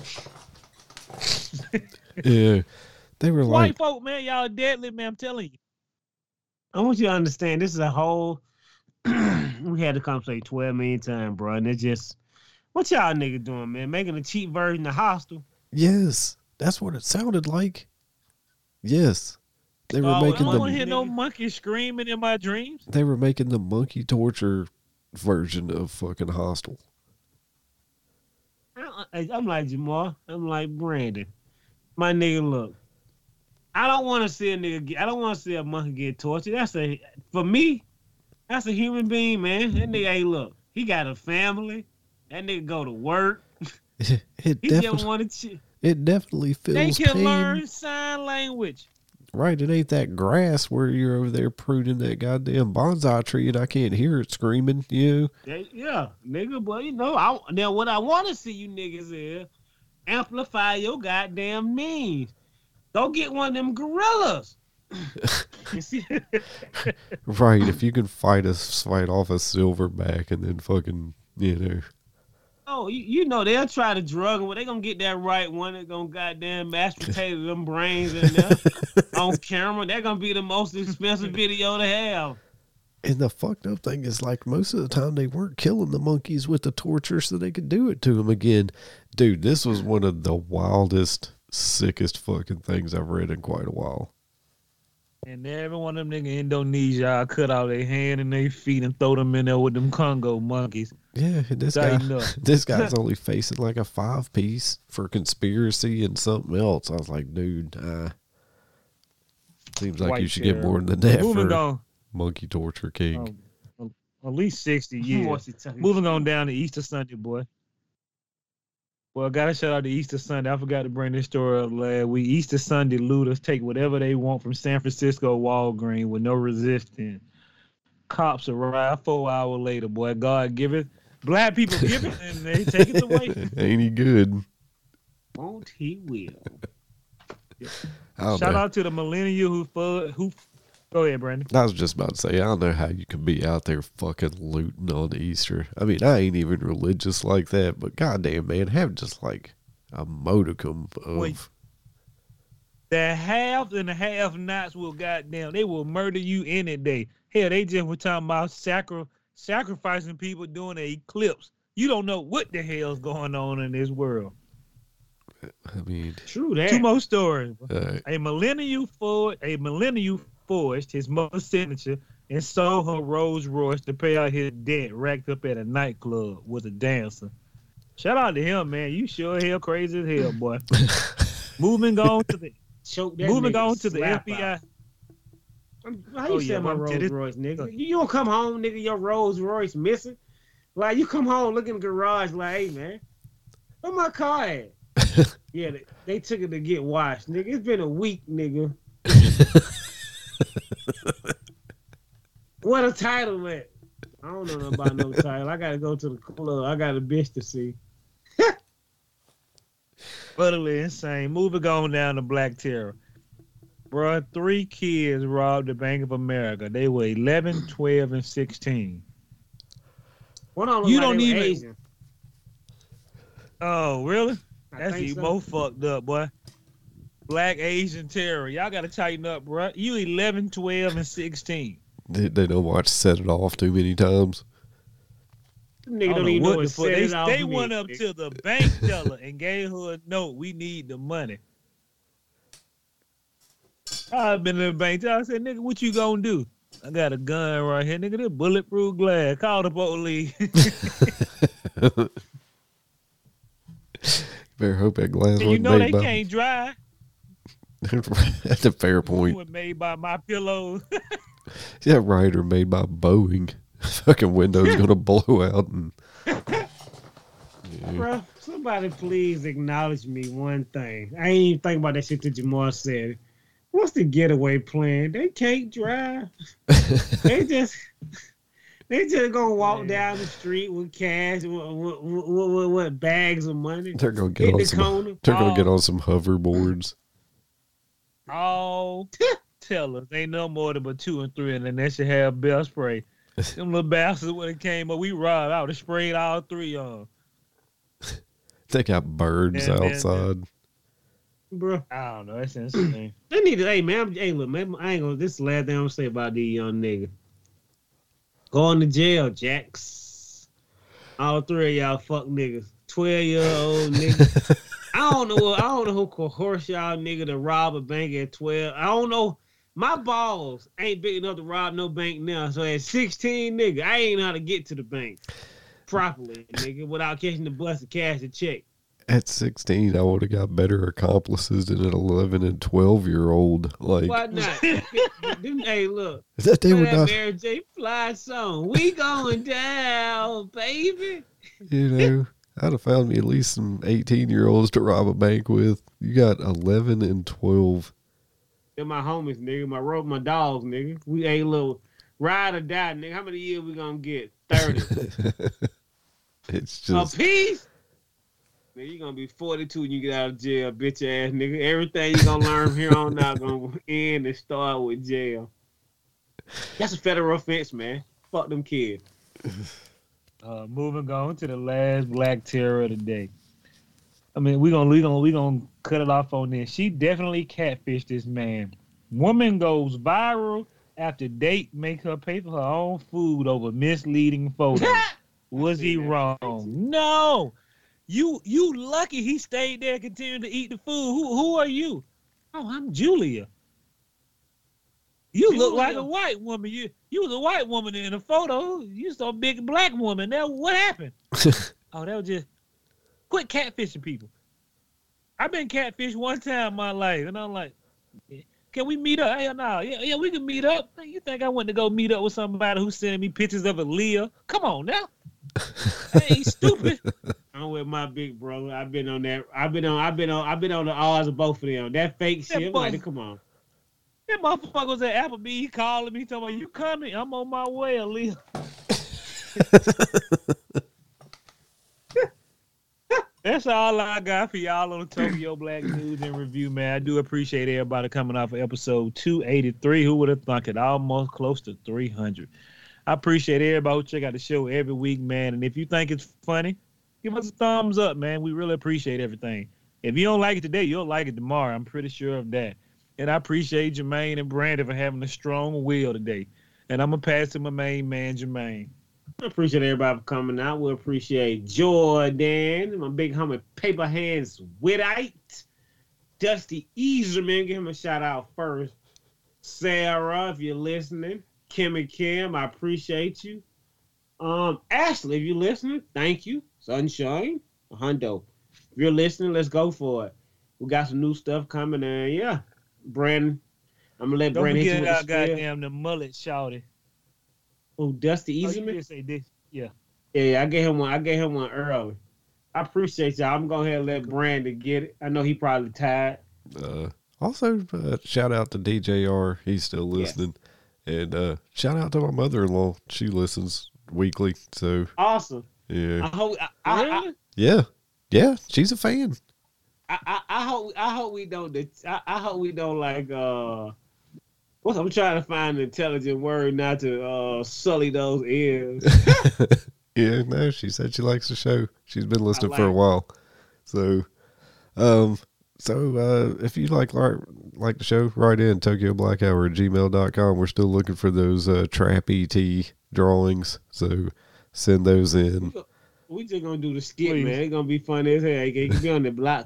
Speaker 3: Yeah. They were
Speaker 2: White
Speaker 3: like,
Speaker 2: folk, man, y'all deadly, man. I'm telling you.
Speaker 4: I want you to understand, this is a whole, we had the conversation 12 million times, bro. And it's just, what y'all niggas doing, man? Making a cheap version of Hostel?
Speaker 3: yes, that's what it sounded like. Yes. They were making
Speaker 2: I don't want to hear
Speaker 3: the
Speaker 2: no monkey screaming in my dreams.
Speaker 3: they were making the monkey torture version of fucking Hostel.
Speaker 4: I'm like Jamal. I'm like Brandon. My nigga, look. I don't want to see a nigga. I don't want to see a monkey get tortured. For me, that's a human being, man. That nigga, hey, look, he got a family. That nigga go to work.
Speaker 3: It
Speaker 4: He just want to.
Speaker 3: It definitely
Speaker 4: They
Speaker 3: feels
Speaker 4: can
Speaker 3: pain.
Speaker 4: learn sign language.
Speaker 3: Right, it ain't that grass where you're over there pruning that goddamn bonsai tree and I can't hear it screaming,
Speaker 4: Yeah, nigga, but now what I want to see you niggas is amplify your goddamn means. Go get one of them gorillas. You see?
Speaker 3: Right, if you can fight off a silverback and then fucking,
Speaker 4: Oh, you know they'll try to drug them. They're gonna get that right one. They're gonna goddamn mashed potato them brains in there on camera. They're gonna be the most expensive video to have.
Speaker 3: And the fucked up thing is, like, most of the time they weren't killing the monkeys with the torture so they could do it to them again. Dude, this was one of the wildest, sickest fucking things I've read in quite a while.
Speaker 2: And every one of them nigga in Indonesia, I cut out their hand and their feet and throw them in there with them Congo monkeys.
Speaker 3: Yeah, and
Speaker 2: Tighten up.
Speaker 3: this guy's only facing like a 5-piece for conspiracy and something else. I was like, dude, seems like you should get more than that for Monkey Torture King.
Speaker 2: At least 60 years. Moving on down to Easter Sunday, boy. Well, I got to shout out to Easter Sunday. I forgot to bring this story up last week. Easter Sunday looters take whatever they want from San Francisco Walgreens with no resistance. Cops arrive 4 hours later, boy. God give it. Black people give it, and they take it away.
Speaker 3: Ain't he good?
Speaker 4: Won't he will.
Speaker 2: Shout out to the millennial who go ahead, Brandon.
Speaker 3: I was just about to say, I don't know how you can be out there fucking looting on Easter. I mean, I ain't even religious like that, but goddamn, man, have just like a modicum of.
Speaker 2: Wait. The haves and the have-nots will they will murder you any day. Hell, they just were talking about sacrificing people during the eclipse. You don't know what the hell's going on in this world.
Speaker 3: I mean,
Speaker 4: true that.
Speaker 2: Two more stories.
Speaker 3: Right.
Speaker 2: A millennial forged his mother's signature and sold her Rolls Royce to pay out his debt racked up at a nightclub with a dancer. Shout out to him, man. You sure hell crazy as hell, boy. Moving on to the FBI.
Speaker 4: How you say my Rolls Royce, nigga? You don't come home, nigga, your Rolls Royce missing. Like, you come home, look in the garage, like, hey, man, where my car at? Yeah, they took it to get washed, nigga. It's been a week, nigga. What a title at? I don't know nothing about no title. I gotta go to the club. I got a bitch to see.
Speaker 2: Utterly insane. Moving on down to Black Terror. Bruh, 3 kids robbed the Bank of America. They were 11, 12, and 16.
Speaker 4: One of them
Speaker 2: You
Speaker 4: look like
Speaker 2: don't
Speaker 4: they were
Speaker 2: even-
Speaker 4: Asian.
Speaker 2: Oh, really?
Speaker 4: I
Speaker 2: That's
Speaker 4: think
Speaker 2: even
Speaker 4: so.
Speaker 2: more fucked up, boy. Black Asian terror. Y'all got to tighten up, bruh. You 11, 12, and 16.
Speaker 3: They don't watch Set It Off too many times.
Speaker 4: Them
Speaker 2: I
Speaker 4: niggas
Speaker 2: don't
Speaker 4: don't
Speaker 2: know
Speaker 4: even
Speaker 2: what
Speaker 4: know
Speaker 2: the
Speaker 4: what
Speaker 2: fuck.
Speaker 4: set it off
Speaker 2: They
Speaker 4: mean,
Speaker 2: went up
Speaker 4: nigga.
Speaker 2: to the bank teller and gave her a note. We need the money. I've been to the bank teller. I said, nigga, what you gonna do? I got a gun right here, nigga. This bulletproof glass. Call the police.
Speaker 3: Better hope that glass
Speaker 2: And you
Speaker 3: wasn't
Speaker 2: know they
Speaker 3: made by.
Speaker 2: can't drive.
Speaker 3: That's a fair
Speaker 2: It
Speaker 3: point.
Speaker 2: was made by my pillow.
Speaker 3: Yeah, right. Or made by Boeing. Fucking window's gonna blow out and.
Speaker 4: Bro, somebody please acknowledge me one thing. I ain't even think about that shit that Jamar said. What's the getaway plan? They can't drive. they just gonna walk down the street with cash, with bags of money.
Speaker 3: They're gonna get
Speaker 4: Hit
Speaker 3: on
Speaker 4: the
Speaker 3: some.
Speaker 4: corner.
Speaker 3: They're gonna get on some hoverboards.
Speaker 2: All tellers ain't no more than but 2 and 3, and then they should have bell spray. Them little bastards when it came up, we robbed. I would have sprayed all 3 on.
Speaker 3: They got birds
Speaker 2: Yeah, man.
Speaker 3: outside.
Speaker 4: Bro,
Speaker 2: I don't know. That's insane.
Speaker 4: they need to. Hey man, hey look, man, I ain't gonna. This is the last thing I'm gonna say about these young niggas. Going to jail, Jacks. All 3 of y'all fuck niggas. 12-year-old niggas. I don't know who coerced y'all nigga to rob a bank at 12. I don't know. My balls ain't big enough to rob no bank now. So at 16, nigga, I ain't know how to get to the bank properly, nigga, without catching the bus to cash the check.
Speaker 3: At 16, I would have got better accomplices than an 11 and 12-year-old. Like,
Speaker 4: Why not? Hey, look.
Speaker 3: that they would
Speaker 4: That
Speaker 3: not,
Speaker 4: Mary J. Fly song. We going down, baby.
Speaker 3: you know, I'd have found me at least some 18-year-olds to rob a bank with. You got 11 and 12.
Speaker 4: They're my homies, nigga. My dogs, nigga. We a little ride or die, nigga. How many years we gonna get? 30.
Speaker 3: It's
Speaker 4: A
Speaker 3: just,
Speaker 4: piece? Man, you gonna be 42 when you get out of jail, bitch ass nigga. Everything you gonna learn from here on out gonna end and start with jail. That's a federal offense, man. Fuck them kids.
Speaker 2: Moving on to the last black terror of the day. I mean, we gonna cut it off on this. She definitely catfished this man. Woman goes viral after date make her pay for her own food over misleading photos. Was he wrong? No. You lucky he stayed there and continued to eat the food. Who are you? Oh, I'm Julia. You look like a white woman. You was a white woman in a photo. You saw a big black woman. Now what happened? Oh, that was just quit catfishing people. I've been catfished one time in my life, and I'm like, can we meet up? Hell no. Yeah, we can meet up. You think I went to go meet up with somebody who's sending me pictures of Aaliyah? Come on now. I ain't stupid.
Speaker 4: I'm with my big brother. I've been on that. I've been on the odds of both of them. That fake
Speaker 2: That
Speaker 4: shit.
Speaker 2: boy-
Speaker 4: Like, come on.
Speaker 2: That motherfucker was at Applebee's calling me, talking about, you coming? I'm on my way, Aaliyah. That's all I got for y'all on the Tokyo Black News and Review, man. I do appreciate everybody coming off of episode 283. Who would have thunk it? Almost close to 300. I appreciate everybody who check out the show every week, man. And if you think it's funny, give us a thumbs up, man. We really appreciate everything. If you don't like it today, you'll like it tomorrow. I'm pretty sure of that. And I appreciate Jermaine and Brandon for having a strong will today. And I'm going to pass to my main man, Jermaine.
Speaker 4: I appreciate everybody for coming out. We appreciate Jordan, my big homie Paper Hands Whitite, Dusty Easerman, give him a shout out first. Sarah, if you're listening, Kim and Kim, I appreciate you. Ashley, if you're listening, thank you. Sunshine, Hundo. If you're listening, let's go for it. We got some new stuff coming, and yeah, Brandon. I'm gonna let
Speaker 2: Don't
Speaker 4: Brandon hit you
Speaker 2: forget
Speaker 4: with the
Speaker 2: our
Speaker 4: spiel.
Speaker 2: goddamn the mullet shouty.
Speaker 4: Oh, Dusty
Speaker 2: Oh, you
Speaker 4: Easerman.
Speaker 2: did say this. Yeah.
Speaker 4: Yeah, I gave him one early. I appreciate y'all. I'm going to let Brandon get it. I know he probably tired.
Speaker 3: Also, shout out to DJR. He's still listening. And shout out to my mother-in-law. She listens weekly. So,
Speaker 4: Awesome.
Speaker 3: yeah.
Speaker 4: I hope.
Speaker 2: Really?
Speaker 3: Yeah. Yeah. She's a fan.
Speaker 4: I hope we don't. I hope we don't like. I'm trying to find an intelligent word not to sully those ears.
Speaker 3: Yeah, no, she said she likes the show. She's been listening for a
Speaker 4: it.
Speaker 3: while. So, if you like the show, write in TokyoBlackHour@gmail.com. We're still looking for those Trap ET drawings. So send those in.
Speaker 4: We just gonna do the skit, man. It's gonna be fun as hell. You can be on the block,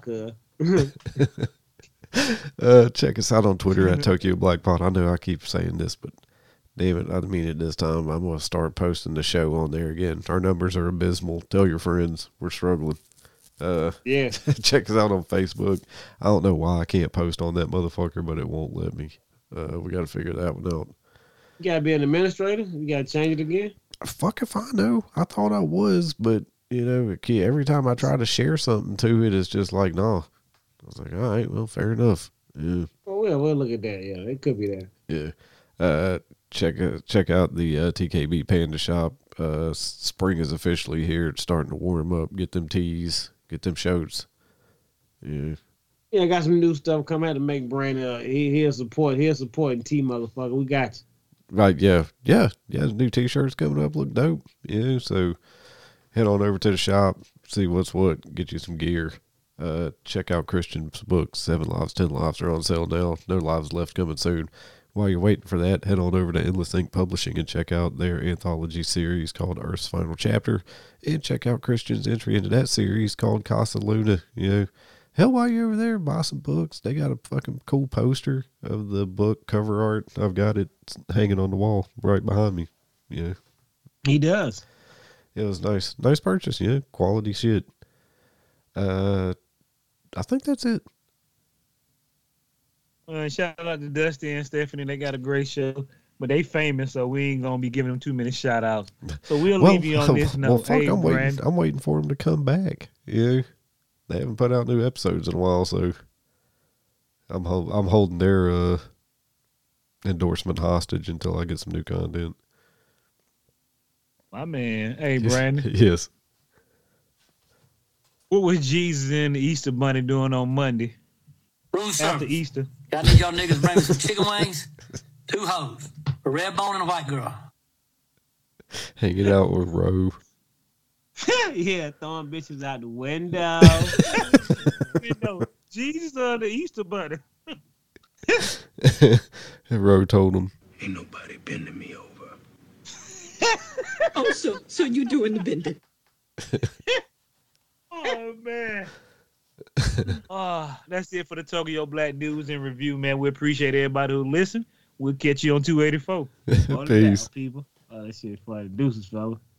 Speaker 3: Check us out on Twitter at Tokyo Blackpot. I know I keep saying this, but damn it, I mean it this time. I'm going to start posting the show on there again. Our numbers are abysmal. Tell your friends. We're struggling.
Speaker 4: Yeah.
Speaker 3: Check us out on Facebook. I don't know why I can't post on that motherfucker, but it won't let me. We got to figure that one out.
Speaker 4: You got to be an administrator? You got to change it again?
Speaker 3: Fuck if I know. I thought I was, but, every time I try to share something to it, it's just like, no. I was like, all right, well, fair enough. Yeah.
Speaker 4: Well, we'll look at that. Yeah, it could be that.
Speaker 3: Yeah. Check out the TKB Panda Shop. Spring is officially here. It's starting to warm up. Get them tees. Get them shirts. Yeah.
Speaker 4: Yeah, I got some new stuff coming out to make Brandon. He'll support and T motherfucker. We got you.
Speaker 3: Right, yeah. The new t-shirts coming up look dope. Yeah, so head on over to the shop, see what's what, get you some gear. Check out Christian's books. 7 Lives, 10 Lives are on sale now. No lives left coming soon. While you're waiting for that, head on over to Endless Ink Publishing and check out their anthology series called Earth's Final Chapter. And check out Christian's entry into that series called Casa Luna. Hell, while you're over there, buy some books. They got a fucking cool poster of the book cover art. I've got it hanging on the wall right behind me. Yeah.
Speaker 4: He does.
Speaker 3: It was nice. Nice purchase, quality shit. I think that's it.
Speaker 2: Shout out to Dusty and Stephanie. They got a great show, but they famous, so we ain't gonna be giving them too many shout outs. So we'll leave you on this note.
Speaker 3: Fuck,
Speaker 2: hey,
Speaker 3: I'm waiting for them to come back. Yeah, they haven't put out new episodes in a while, so I'm holding their endorsement hostage until I get some new content.
Speaker 2: My man, hey Brandon.
Speaker 3: Yes.
Speaker 2: What was Jesus and the Easter Bunny doing on Monday after Easter?
Speaker 6: I need y'all niggas bring me some chicken wings, 2 hoes, a red bone and a white girl.
Speaker 3: Hanging out with Roe.
Speaker 4: Yeah, throwing bitches out the window.
Speaker 2: Jesus or the Easter Bunny?
Speaker 3: And Roe told him,
Speaker 7: "Ain't nobody bending me over."
Speaker 5: Oh, so you doing the bending?
Speaker 2: Oh man. That's it for the Tokyo Black News and Review, man. We appreciate everybody who listened. We'll catch you on 284.
Speaker 3: peace.
Speaker 4: People. That shit funny. Deuces, fella.